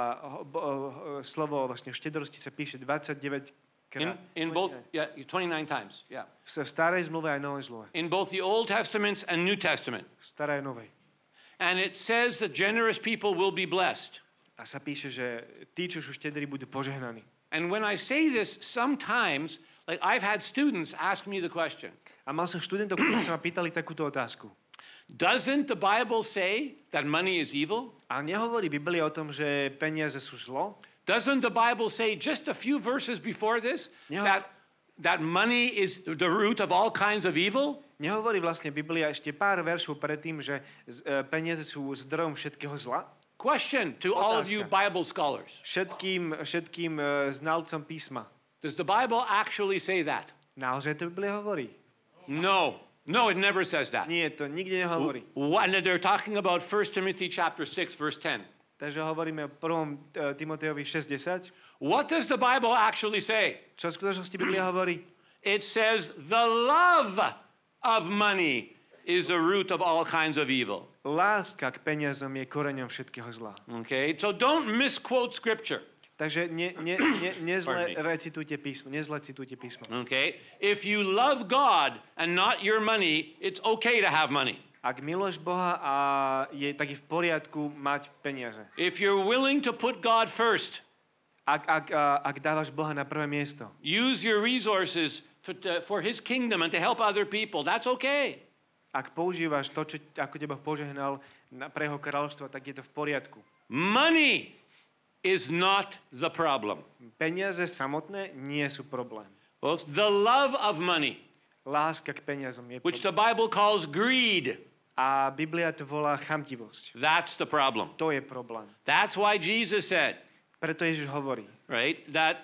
slovo vlastne štedrosti sa píše 29 krát. In both, 29 times, yeah. V starej zmluve aj novej zmluve. In both the Old Testaments and New Testament. Starej novej. And it says that generous people will be blessed. A sa píše, že tí, čo sú štedrí, budú požehnaní. And when I say this, sometimes, like I've had students ask me the question, A mal som študentov, ktorí sa ma pýtali takúto otázku. doesn't the Bible say that money is evil? A nehovorí Biblia o tom, že peniaze sú zlo? Doesn't the Bible say just a few verses before this Yeah. that money is the root of all kinds of evil? Nehovorí vlastne Biblia ešte pár veršov predtým, že peniaze sú zdrojom všetkého zla? Question to all of you Otázka. Bible scholars. Všetkým znalcom písma. Does the Bible actually say that? Naozaj to Biblia hovorí? No. No, it never says that. Nie, to nikde nehovorí. And they're talking about 1 Timothy chapter 6, verse 10. Takže hovoríme o 1. Timotejovi 6.10. What does the Bible actually say? Čo v skutočnosti Biblia hovorí? It says the love of money is a root of all kinds of evil. Láska k peniazom je koreňom všetkého zla. Okay? So don't misquote scripture. Takže nezle Pardon me. recitujte písmo, nezle citujte písmo. Okay? If you love God and not your money, it's okay to have money. Ak miluješ Boha a tak je v poriadku mať peniaze. If you're willing to put God first, Ak dávaš Boha na prvé miesto, use your resources for his kingdom and to help other people, that's okay. ak používaš to, ako teba požehnal pre jeho kráľovstvo, tak je to v poriadku. Money is not the problem. Peniaze samotné nie sú problém. Folks, the love of money, Láska k peniazom je which problém. the Bible calls greed, A Biblia to volá chamtivosť. that's the problem. To je problém. That's why Jesus said, Preto Ježiš hovorí, right, that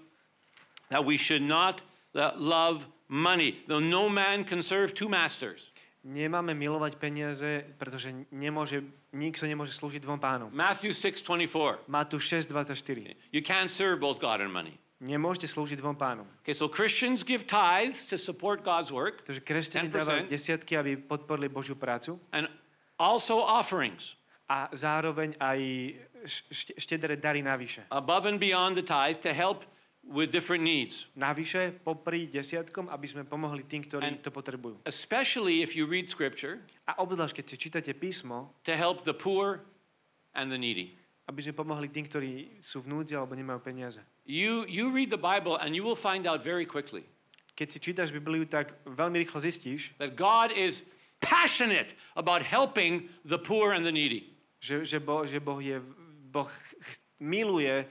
we should not love money. Though no man can serve two masters. nemáme milovať peniaze, pretože nikto nemôže slúžiť dvom pánom. Matthew 6:24. Matúš 6.24. You can't serve both God and money. Nemôžete slúžiť dvom pánom. Okay, so Christians give tithes to support God's work, Takže kresťania 10%. dávajú desiatky, aby podporili Božiu prácu and also offerings a zároveň aj štedré dary navyše. above and beyond the tithe to help with different needs. Navyše popri desiatkom, aby sme pomohli tým, ktorí to potrebujú. Especially if you read scripture A obzvlášť, keď si čítate písmo, to help the poor and the needy. aby sme pomohli tým, ktorí sú v núdzi alebo nemajú peniaze. You read the Bible and you will find out very quickly Keď si čítaš Bibliu, tak veľmi rýchlo zistíš, that God is passionate about helping the poor and the needy. že Boh miluje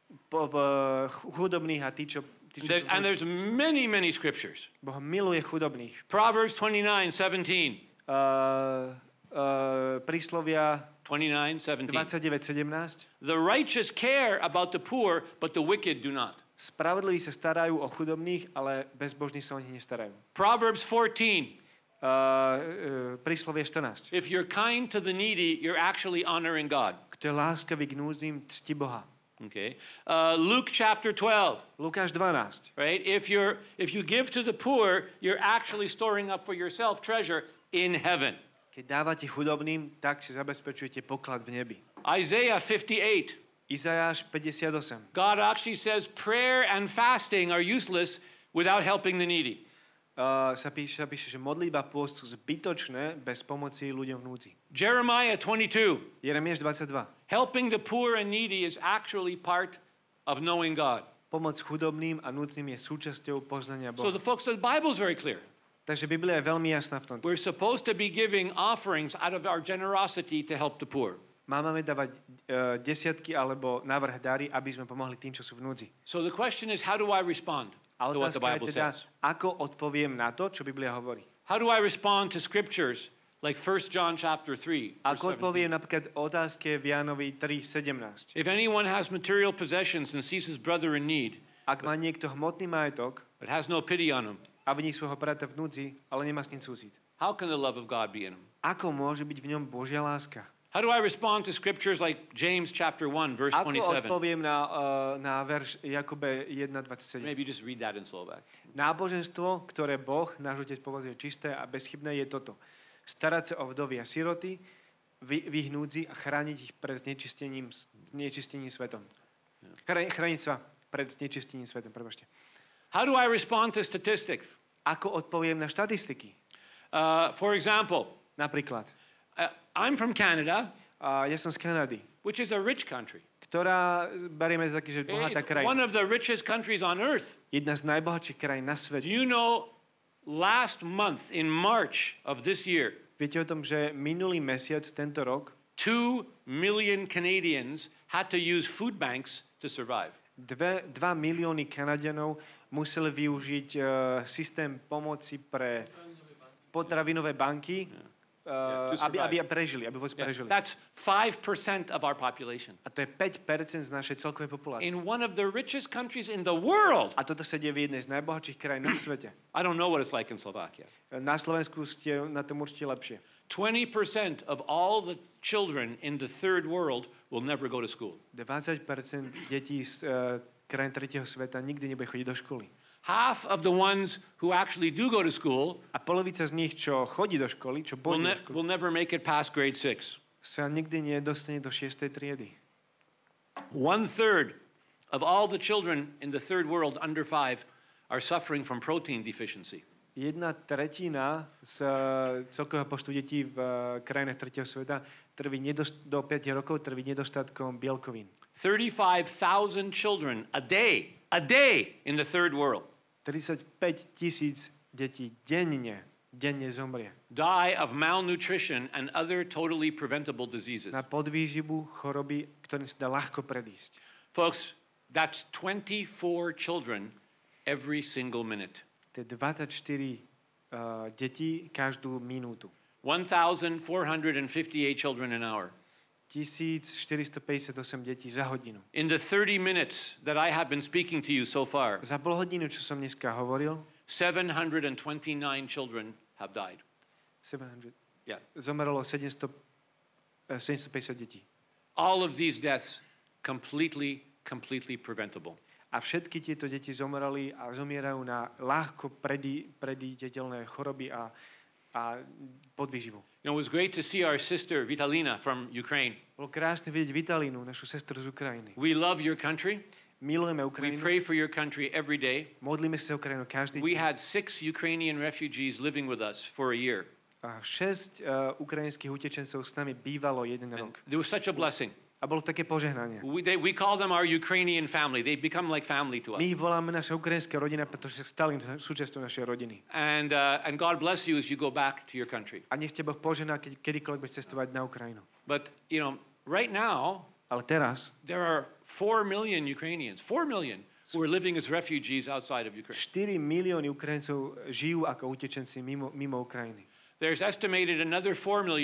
chudobných a tí, čo And there's many, many scriptures. Boh miluje chudobných. Proverbs 29:17. príslovia 29:17. 29:17. The righteous care about the poor, but the wicked do not. Spravodliví sa starajú o chudobných, ale bezbožní sa o nich nestarajú. Proverbs 14. Príslovie 14. If you're kind to the needy, you're actually honoring God. Kto je láskavý k núdznym, cti Boha. Okay. Luke chapter 12. Lukáš 12. Right? If you give to the poor, you're actually storing up for yourself treasure in heaven. Keď dávate chudobným, tak si zabezpečujete poklad v nebi. Isaiah 58. Izajáš 58. God actually says prayer and fasting are useless without helping the needy. Sa píše, že modlitba a pôst sú zbytočné bez pomoci ľuďom v núdzi. Jeremiah 22. Jeremiáš 22. Helping the poor and needy is actually part of knowing God. Pomoc chudobným a núdznym je súčasťou poznania Boha. So the Bible is very clear. Takže Biblia je veľmi jasná v tomto. We're supposed to be giving offerings out of our generosity to help the poor. Máme dávať desiatky alebo návrh dary, aby sme pomohli tým, čo sú v núdzi. So the question is, how do I respond A to what the otázka Bible je teda, says? ako odpoviem na to, čo Biblia hovorí. How do I respond to scriptures like 1 John chapter 3? Ako verse 17? odpoviem napríklad otázke v Jánovi 3:17. If anyone has material possessions and sees his brother in need, Ak má niekto hmotný majetok but has no pity on him, a vidí svojho brata v núdzi, ale nemá s ním súcit, how can the love of God be in him? ako môže byť v ňom Božia láska? How do I respond to scriptures like James chapter 1 verse Ako 27? odpoviem na verš Jakube 1:27? Maybe just read that in Slovak. Náboženstvo, ktoré Boh, náš Otec, považuje čisté a bezchybné, je toto. Starať sa o vdovy a siroty, v ich núdzi a chrániť ich pred znečistením svetom. Chrániť sa pred znečistením svetom, prepáčte. How do I respond to statistics? Ako odpoviem na štatistiky? For example, Napríklad, I'm from Canada, ja som z Kanady, which is a rich country. ktorá, berieme taký, že bohatá It's one krajina. of the richest countries on earth. Jedna z najbohatších krajín na Do svete. you know last month in March of this year, Viete o tom, že minulý mesiac, tento rok, 2 million Canadians had to use food banks to survive. 2 milióny Kanadianov museli využiť systém pomoci pre potravinové banky, aby prežili, aby vôbec prežili. That's 5% of our population. A to je 5% z našej celkovej populácie. In one of the richest countries in the world. A toto sa deje v jednej z najbohatších krajín na svete. I don't know what it's like in Slovakia. Na Slovensku ste na tom určite lepšie. 20% of all the children in the third world will never go to school. 20% detí z krajín tretieho sveta nikdy nebude chodiť do školy. Half of the ones who actually do go to school A polovica z nich, čo chodí do školy, čo pôjde do školy, will never make it past grade 6. sa nikdy nedostane do 6. triedy. 1/3 of all the children in the third world under 5 are suffering from protein deficiency. 1/3 z celkového počtu detí v krajinách tretieho sveta do 5 rokov trví nedostatkom bielkovín. 35,000 children a day in the third world 35,000 detí denne zomrie die of malnutrition and other totally preventable diseases. na podvýživu, choroby, ktorým sa dá ľahko predísť. Folks, that's 24 children every single minute. To je 24 detí každú minútu. 1,458 children an hour. 1458 detí za hodinu. In the 30 minutes that I have been speaking to you so far, Za pol hodinu, čo som dneska hovoril, 729 children have died. 700, Yeah. zomrelo 750 detí. All of these deaths completely preventable. A všetky tieto deti zomreli a zomierajú na ľahko predíditeľné choroby a podvýživu. You know, it was great to see our sister Vitalina from Ukraine. Bolo krásne vidieť Vitalínu, našu sestru z Ukrajiny. We love your country. Milujeme We Ukrajinu, pray for your country every day. modlíme sa za Ukrajinu každý We deň. had 6 Ukrainian refugees living with us for a year. A 6 ukrajinských utečencov s nami bývalo jeden rok. There was such a blessing. A bolo také požehnanie. We call them our Ukrainian family. They become like family to us. My ich voláme naša ukrajinská rodina, pretože sa stali súčasťou našej rodiny. And God bless you as you go back to your country. A nech ťa Boh požehná, kedykoľvek budeš cestovať na Ukrajinu. But, you know, right now, Ale teraz there are 4 million Ukrainians, 4 million, who are living as refugees outside of Ukraine. 4 milióny Ukrajincov žijú ako utečenci mimo Ukrajiny. There's estimated another 4 million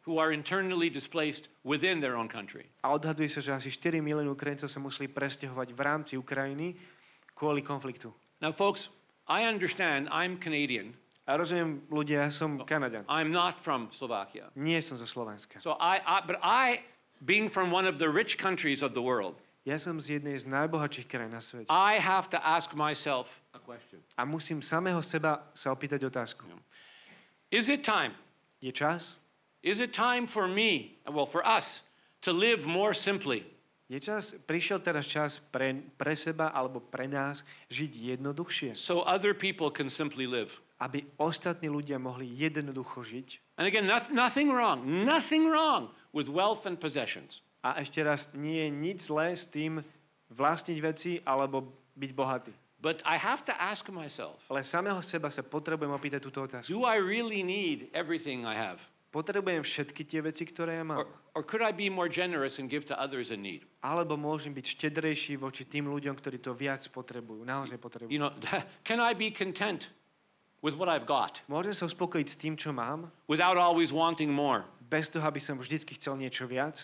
who are internally displaced within their own country. A odhaduje sa, že asi 4 milióny Ukrajincov sa museli presťahovať v rámci Ukrajiny kvôli konfliktu. Now, folks, I understand I'm Canadian. A rozumiem, ľudia, ja som Kanaďan. I'm not from Slovakia. Nie som zo Slovenska. So but being from one of the rich countries of the world, Ja som z jednej z najbohatších krajín na svete. I have to ask myself a question. A musím samého seba sa opýtať otázku. Is it time? Je čas? Is it time for me, well, for us, to live more simply? Prišiel teraz čas pre seba alebo pre nás žiť jednoduchšie. So other people can simply live. Aby ostatní ľudia mohli jednoducho žiť. And again, nothing wrong with wealth and possessions. A ešte raz, nie je nič zlé s tým vlastniť veci alebo byť bohatý. But I have to ask myself, Ale samého seba sa potrebujem opýtať túto otázku. do I really need everything I have? Potrebujem všetky tie veci, ktoré ja mám? Or could I be more generous and give to others in need? Alebo môžem byť štedrejší voči tým ľuďom, ktorí to viac potrebujú, naozaj potrebujú? You know, can I be content with what I've got Môžem sa uspokojiť s tým, čo mám, without always wanting more? bez toho, aby som vždycky chcel niečo viac?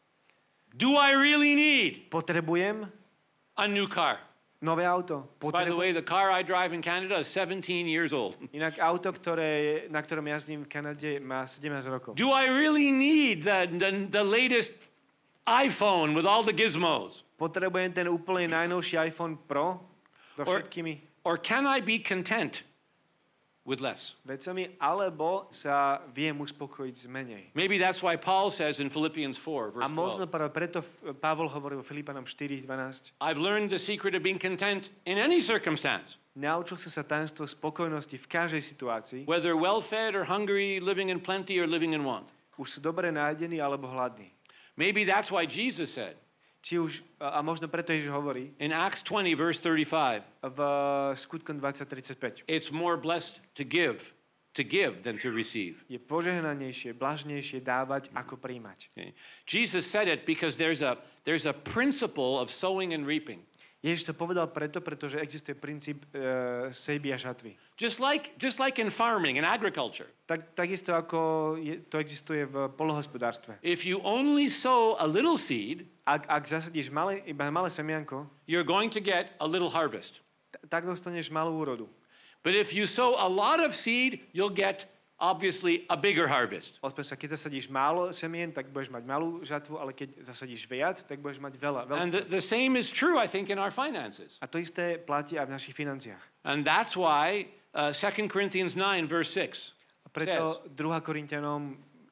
Do I really need Potrebujem a new car? nové auto? By the way, the car I drive in Canada is 17 years old. Inak auto, na ktorom jazdím v Kanade, má 17 rokov. Do I really need the latest iPhone with all the gizmos? Potrebujem ten úplne najnovší iPhone Pro so všetkými Or can I be content with less? vecami, alebo sa viem uspokojiť s menej? Maybe that's why Paul says in Philippians 4, verse A možno 12, preto Pavol hovorí vo Filipanom 4:12. I've learned the secret of being content in any circumstance, Naučil sa tajomstvo spokojnosti v každej situácii. whether well-fed or hungry, living in plenty or living in want. Už sú dobre nájdení alebo hladní. Maybe that's why Jesus said A možno preto Ježiš hovorí in Acts 20, verse 35, v Skutkom 20:35. it's more blessed to give than to receive. Je požehnanejšie, blažnejšie dávať ako príjmať. Okay. Jesus said it because there's a principle of sowing and reaping. Ježiš to povedal pretože existuje princíp sejby a žatvy. Just like in farming and agriculture. Takisto ako to existuje v poľnohospodárstve. If you only sow a little seed, Ak zasadíš iba malé semianko, you're going to get a little harvest. tak dostaneš malú úrodu. But if you sow a lot of seed, you'll get obviously a bigger harvest. Keď zasadíš málo semien, tak budeš mať malú žatvu, ale keď zasadíš viac, tak budeš mať veľa. And the same is true, I think, in our finances. A to isté platí aj v našich financiách. And that's why 2 Corinthians 9, verse 6 A preto says, 2. Korinťanom,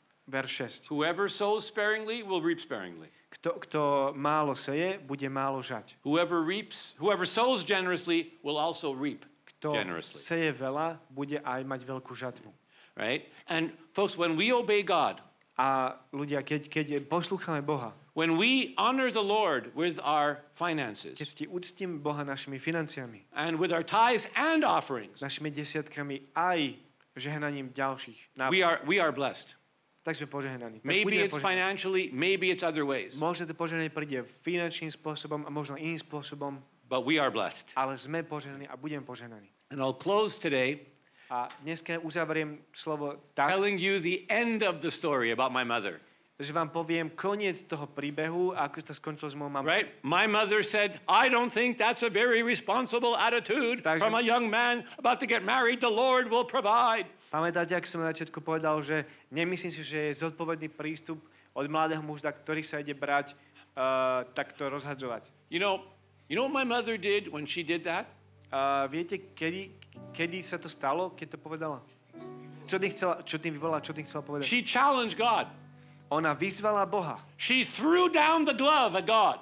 verš 6. whoever sows sparingly will reap sparingly. Kto málo seje, bude málo žať. Whoever sows generously will also reap Kto generously. seje veľa, bude aj mať veľkú žatvu. Right? And folks, when we obey God, A ľudia, keď poslúchame Boha, when we honor the Lord with our keď finances si uctím Boha našimi financiami, and with our tithes and offerings, našimi desiatkami aj žehnaním ďalších we are blessed. tak sme požehnaní. Tak Maybe budeme it's požehnaní. financially, maybe it's other ways, Možno to požehnanie príde finančným spôsobom a možno iným spôsobom, but we are blessed. ale sme požehnaní a budeme požehnaní. And I'll close today A dneska uzavriem slovo tak, telling you the end of the story about my mother. že vám poviem koniec toho príbehu, ako to skončilo s mojou mamou. Right? My mother said, I don't think that's a very responsible attitude Takže- from a young man about to get married. The Lord will provide. Pamätáte, ak som na začiatku povedal, že nemyslím si, že je zodpovedný prístup od mladého muža, ktorý sa ide brať takto rozhadzovať. You know what my mother did when she did that? Viete, kedy sa to stalo, keď to povedala? Čo tým vyvolala, čo tým chcela povedať? She challenged God. Ona vyzvala Boha. She threw down the glove at God.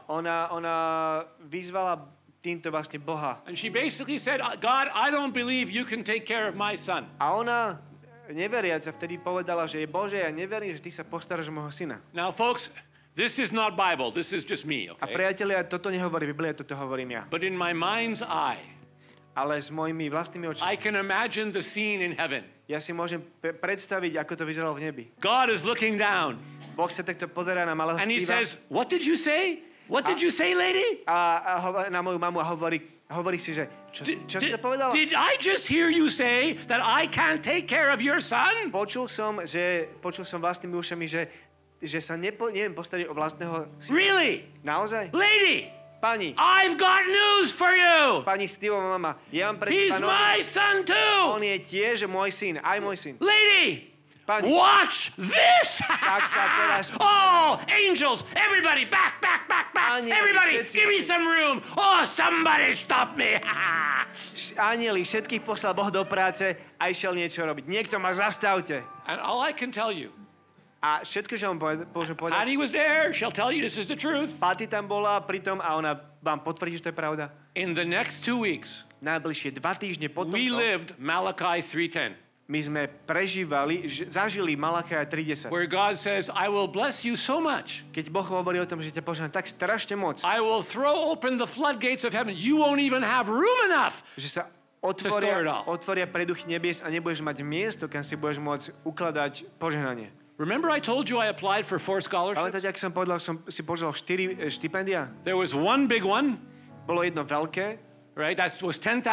Ona vyzvala týmto vlastne Boha. And she basically said, God, I don't believe you can take care of my son. A ona, neveriaca, vtedy povedala, že Bože, ja neverím, že ty sa postaráš o môjho syna. Now, folks, this is not Bible. This is just me, A okay? priatelia, toto nehovorí Biblia, toto hovorím ja. But in my mind's eye, Ale s mojimi vlastnými očami. I can imagine the scene in heaven. Ja si môžem predstaviť, ako to vyzeralo v nebi. God is looking down, Boh sa takto pozerá na malého and he spíva says, what did you say? What did you say, lady? a hovorí na moju mamu a hovorí, Hovorí si, že čo si to povedala? Did I just hear you say that I can't take care of your son? Počul som vlastnými ušami, že sa neviem postariť o vlastného syna. Really? Naozaj? Lady, Pani, I've got news for you. pani Steveová mama, ja mám pre He's teba my novinu. son too. On je tiež môj syn, aj môj syn. Lady, Pani, watch this. tak sa teraz... Oh, angels, everybody, back. Anieli, Everybody, všetci, give me some room. Oh, somebody stop me. Anieli, všetkých poslal Boh do práce a išiel niečo robiť. Niekto ma zastavte. And all I can tell you, A všetko, čo vám môžem povedať, Patty was there. She'll tell you this is the truth. Patty tam bola pritom a ona vám potvrdí, že to je pravda. In the next 2 weeks, Najbližšie 2 týždne potom we lived Malachi 3:10. my sme zažili Malachaja 3:10. Where God says, I will bless you so much. Keď Boh hovorí o tom, že ťa požehná tak strašne moc, I will throw open the floodgates of heaven. You won't even have room enough. že sa store it all. otvoria preduchy nebies a nebudeš mať miesto, kam si budeš môcť ukladať požehnanie. Remember I told you I applied for 4 scholarships? Pamätáte, ak som povedal, som si požiadal 4 štipendia? There was one big one, Bolo jedno veľké, right? That was $10,000,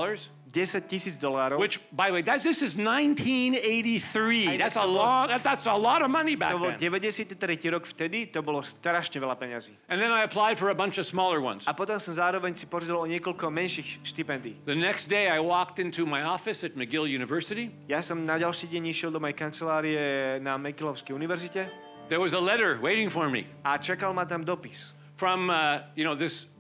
$10,000, which, by the way, this is 1983. That's a lot of money back to bol then. 93. rok vtedy, to bolo strašne veľa peňazí. And then I applied for a bunch of smaller ones. A potom som zároveň si požiadal o niekoľko menších štipendií. The next day I walked into my office at McGill University. Ja som na ďalší deň išiel do mojej kancelárie na McGillovskej univerzite There was a letter waiting for me a čakal ma tam dopis. from this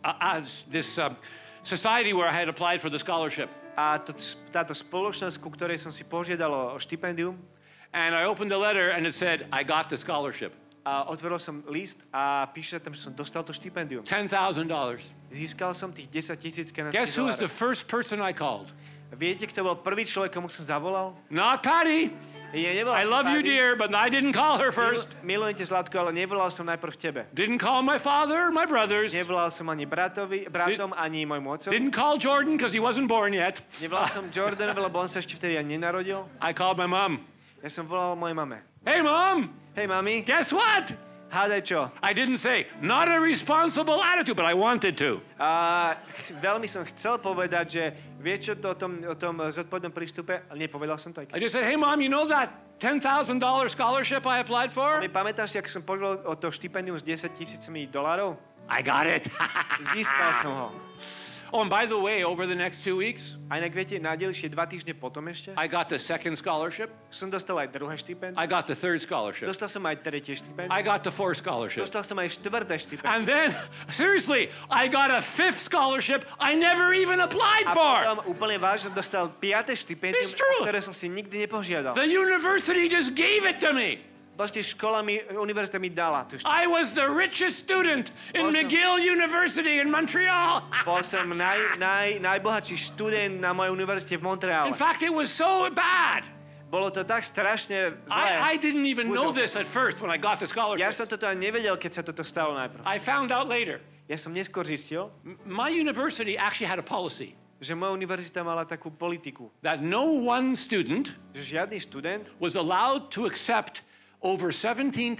society where I had applied for the scholarship. A táto spoločnosť, ku ktorej som si požiadal o štipendium, And I opened the letter and it said, I got the scholarship. a otvoril som list a píše tam, že som dostal to štipendium. $10,000. Získal som tých 10,000 kanadských Guess who was the dolárov. first person I called? Viete, kto bol prvý človek, komu som zavolal? Not Patty. I love you, dear, but I didn't call her first. Milujem te, Zlatko, ale nevolal som najprv tebe. Didn't call my father or my brothers. Nevolal som ani bratom, ani môjmu otcovi. Didn't call Jordan because he wasn't born yet. Nevolal som Jordanovi, lebo on sa ešte vtedy ani nenarodil. I called my mom. Ja som volal mojej mame. Hey, Mom, Hej, mami, guess what? hádaj čo? I didn't say, not a responsible attitude, but I wanted to. A veľmi som chcel povedať, že vie čo to o tom zodpovednom prístupe, ale nepovedal som to. I just said, hey, Mom, you know that $10,000 scholarship I applied for? Pamätáš si, ak som povedal o to štipendium z $10,000? I got it. Získal som ho. Oh, and by the way, over the next 2 weeks, A inak viete, na ďalšie 2 týždne potom ešte I got the second scholarship. som dostal aj druhé štipendium. I got the third scholarship. Dostal som aj tretie štipendium. I got the fourth scholarship. Dostal som aj štvrté štipendium. And then, seriously, I got a fifth scholarship I never even applied A for. potom úplne vážne dostal 5. štipendium, It's true. o ktoré som si nikdy nepožiadal. The university just gave it to me. Proste univerzita mi dala tú I was the richest student in Awesome. McGill University in Montreal. Bol som najbohatší študent na mojej univerzite v Montreale. In fact, it was so bad. Bolo to tak strašne zlé. I didn't even know this at first when I got the Ja scholarship. som toto ani nevedel, keď sa toto stalo najprv. I found out later. Ja som neskôr zistil, My university actually had a policy že moja univerzita mala takú politiku, that no one student že žiadny študent was allowed to accept over $17,000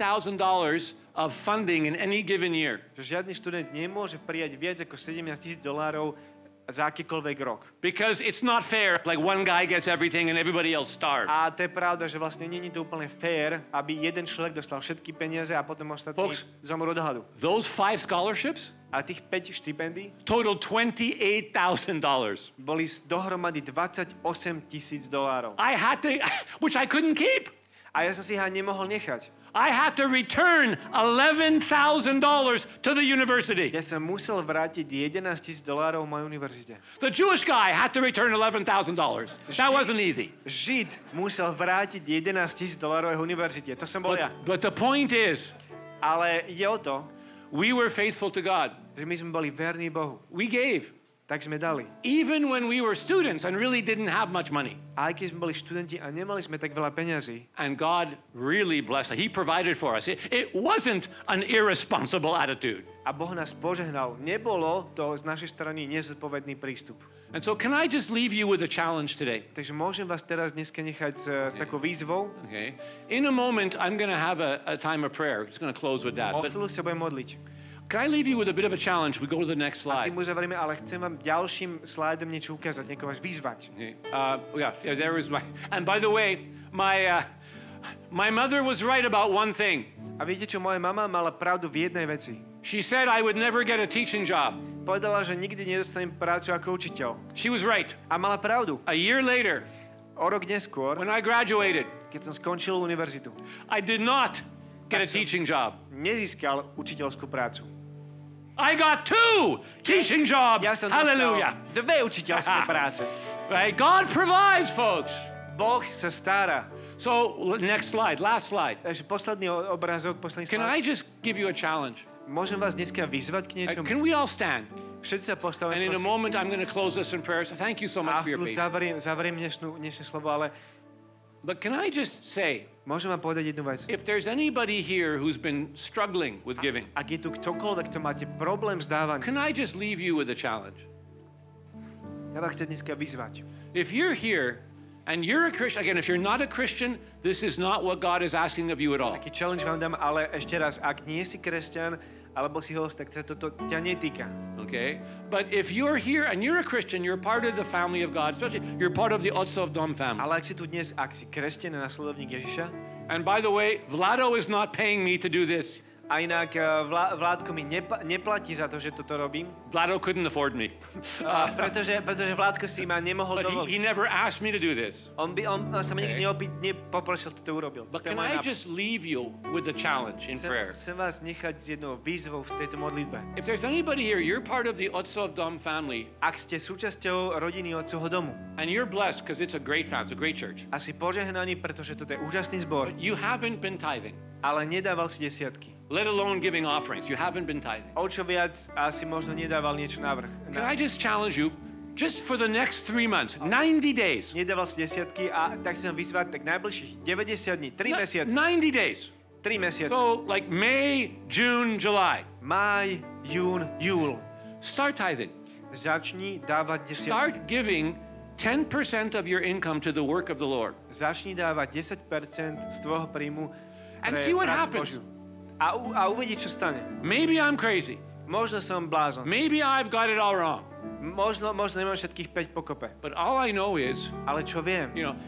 of funding in any given year. že žiadny študent nemôže prijať viac ako $17,000 za akýkoľvek rok. Because it's not fair, like one guy gets everything and everybody else starves. A to je pravda, že vlastne nie je to úplne fair, aby jeden človek dostal všetky peniaze a potom ostatní Folks. zomrú od hladu. Those 5 scholarships A tých 5 štipendií totaled $28,000. boli dohromady $28,000. I had to, which I couldn't keep. A ja som si ich ani nemohol nechať. I had to return $11,000 to the university. Ja som musel vrátiť $11,000 mojej univerzite. The Jewish guy had to return $11,000. That wasn't easy. Žid musel vrátiť $11,000 jeho univerzite. To som bol ja. But the point is, Ale ide o to, we were faithful to God. že my sme boli verní Bohu. We gave. Tak sme dali. Even when we were students and really didn't have much money. A aj keď sme boli študenti a nemali sme tak veľa peňazí, And God really blessed us. He provided for us. It wasn't an irresponsible attitude. a Boh nás požehnal, nebolo to z našej strany nezodpovedný prístup. And so can I just leave you with a challenge today? Takže môžem vás teraz dneska nechať s takou výzvou. Okay. In a moment, I'm going to have a time of prayer. It's going to close with that. O But chvíľu sa budem modliť. Can I leave you with a bit of a challenge? We go to the next A slide. tým uzavrime, ale chcem vám ďalším slajdom niečo ukázať, niekoho vás vyzvať. Okay. Yeah, there is my. And by the way, my mother was right about one thing. A viete čo, moja mama mala pravdu v jednej veci. She said I would never get a teaching job. Povedala, že nikdy nedostanem prácu ako učiteľ. She was right. A mala pravdu. A year later, O rok neskôr, when I graduated, keď som skončil univerzitu, I did not get a teaching job. nezískal učiteľskú prácu. I got 2 teaching jobs. Ja som Hallelujah. dostal 2 učiteľské práce. Right? God provides, folks. Boh sa stará. So, next slide, last slide. Takže posledný obrázok, posledný Can slajd. I just give you a challenge? Môžem vás dneska vyzvať k niečomu? Can we all stand? Všetci sa postavíme, And in a prosím. moment, I'm going to close this in prayer. So thank you so A much for your chvíľu patience. zavriem dnešné slovo, ale But can I just say, môžem vám povedať jednu vec. if there's anybody here who's been struggling with giving, Ak je tu ktokoľvek, kto máte problém s dávaním, can I just leave you with a challenge? ja vás chcem dneska vyzvať. If you're here and you're a Christian, again, if you're not a Christian, this is not what God is asking of you at all. Taký challenge vám dám, ale ešte raz, ak nie si kresťan, alebo si host, tak sa toto ťa netýka. Okay? But if you're here and you're a Christian, you're part of the family of God, especially you're part of the Otso of Dom family. Ale ak si tu dnes, ak si kresťan a nasledovník Ježiša, And by the way, Vlado is not paying me to do this. a inak Vládko mi neplatí za to, že toto robím, Vlado couldn't afford me. pretože Vládko si ma nemohol But dovoliť. he never asked me to do this. On sa ma nikdy Okay. nepoprosil, to urobil. But To je can môj I nápad. just leave you with a challenge in prayer? Chcem vás nechať s jednou výzvou v tejto modlitbe. If there's anybody here, you're part of the Otso of Dom family, Ak ste súčasťou rodiny Otcovho domu and you're blessed because it's a great family, it's a great church, a si požehnaní, pretože toto je úžasný zbor, but you haven't been tithing, ale nedával si desiatky. let alone giving offerings. You haven't been tithing. O čo viac asi možno nedával niečo návrh. Can I just challenge you, just for the next 3 months, 90 days, Nedával si desiatky a tak chcem vyzvať, tak najbližších 90 dní, 3 mesiace, 90 days. 3 mesiace. So like May, June, July. Máj, jún, júl. Start tithing. Začni dávať desiatky. Start giving 10% of your income to the work of the Lord. Začni dávať 10% z tvojho príjmu And pre see what prácu happens. Božiu. A uvidí, čo stane. Maybe I'm crazy. Možno som blázon. Maybe I've got it all wrong. Možno nemám všetkých 5 pokope. But all I know is, Ale čo viem? you know,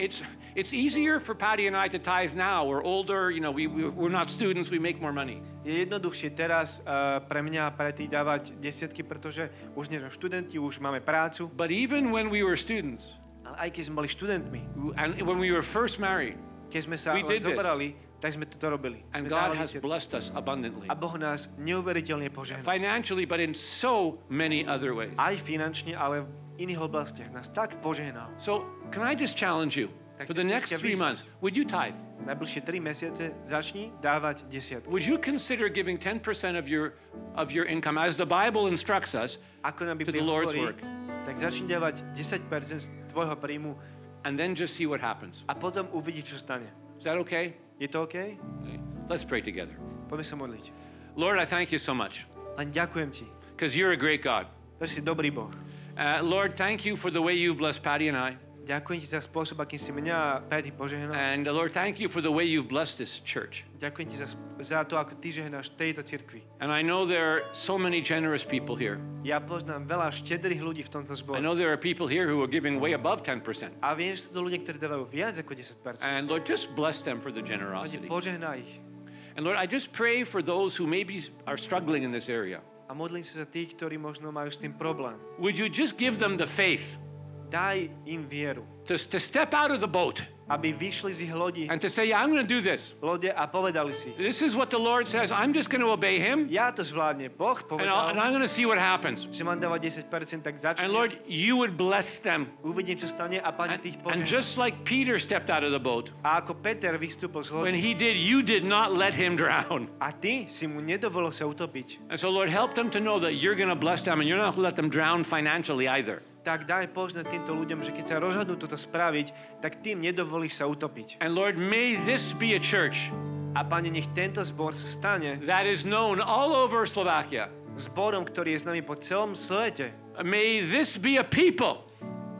it's easier for Patty and I to tithe now. We're older, you know, we're not students, we make more money. Je jednoduchšie teraz pre mňa a pre tých dávať desiatky, pretože už nie sme študenti, už máme prácu. But even when we were students, Ale aj keď sme boli študentmi, and when we were first married, keď sme sa We len did this. zoberali, tak sme toto robili. and Sme God dávali has desiatky. blessed us abundantly. A Boh nás neuveriteľne požehnal. Financially, but in so many other ways. Aj finančne, ale v iných oblastiach nás tak požehnal. So, can I just challenge you? For the next 3 months, would you tithe? Najbližšie 3 mesiace začni dávať desiatky. Would you consider giving 10% of your income, as the Bible instructs us, Ako nám to Biblia the Lord's hovorí, work? tak začni dávať 10% z tvojho príjmu and then just see what happens? a potom uvidí, čo stane. Is that okay? Je to OK? Okay. Let's pray together. Poďme sa modliť. Lord, I thank you so much Len ďakujem ti, because you're a great God. že si dobrý Boh. Lord, thank you for the way you've blessed Patty and I. Ďakujem ti za spôsob, akým si mňa a Patty požehnal. And Lord, thank you for the way you've blessed this church. Ďakujem ti za to, ako ty žehnáš tejto cirkvi. And I know there are so many generous people here. Ja poznám veľa štedrých ľudí v tomto I zbore. know there are people here who are giving way above 10%. A viem, že sú to ľudia, ktorí dávajú viac ako 10%. And Lord, just bless them for the Pane, generosity. požehnaj ich. And Lord, I just pray for those who maybe are struggling in this area. A modlím sa za tých, ktorí možno majú s tým problém. Would you just give them the faith Daj im vieru, to step out of the boat aby vyšli z ich lodi, and to say, yeah, I'm going to do this. lode a povedali si, This is what the Lord says. I'm just going to obey him, ja to zvládne, Boh and povedal, I'm going to see what happens. že mám dávať 10%, tak And začne. Lord, you would bless them. Uvidím, čo stane a Pane, ty ich And požehnaj. just like Peter stepped out of the boat, A ako Peter vystúpil z when lodi he did, you did not let him drown. a ty si mu nedovolil sa utopiť, And so, Lord, help them to know that you're going to bless them and you're not going to let them drown financially either. tak daj poznať týmto ľuďom, že keď sa rozhodnú toto spraviť, tak tým nedovolíš sa utopiť. And Lord, may this be a church A Pane, nech tento zbor sa stane that is known all over Slovakia. zborom, ktorý je s nami po celom svete. May this be a people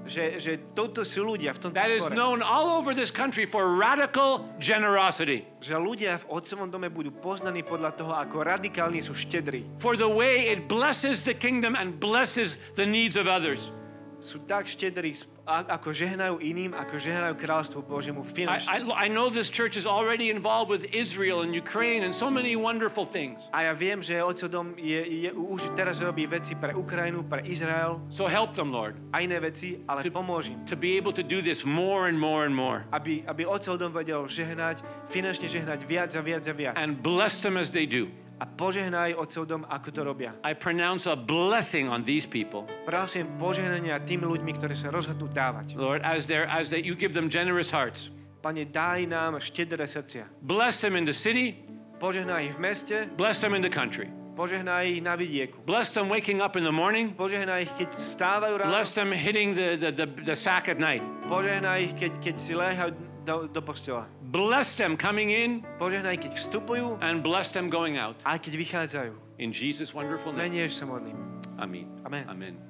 že toto sú ľudia v tomto that is zbore. known all over this country for radical generosity, Že ľudia v Otcovom dome budú poznaní podľa toho, ako radikálni sú štedrí. for the way it blesses the kingdom and blesses the needs of others. Sú tak štedrí, ako žehnajú iným, ako žehnajú kráľstvu Božiemu finančne. I know this church is already involved with Israel and Ukraine and so many wonderful things. A ja viem, že Otcov dom už teraz robí veci pre Ukrajinu, pre Izrael, So help them, Lord, a iné veci, ale pomôž im. to be able to do this more and more and more. Aby Otcov dom vedel žehnať, finančne žehnať viac a viac a viac. And bless them as they do. A požehnaj Otcov dom, ako to robia. I pronounce a blessing on these people, Prosím požehnania tým ľuďmi, ktorí sa rozhodnú dávať. Lord, as you give them generous hearts. Pane, daj nám štedré srdcia. Bless them in the city, Požehnaj ich v meste, bless them in the country. požehnaj ich na vidieku. Bless them waking up in the morning, Požehnaj ich, keď stávajú ráno. bless them hitting the sack at night. Požehnaj ich, keď si léhajú do postela. Bless them coming in Požehnaj, keď vstupujú, and bless them going out. aj keď vychádzajú. In Jesus' wonderful name. Mene Ježiša sa modlím. Amen. Amen. Amen.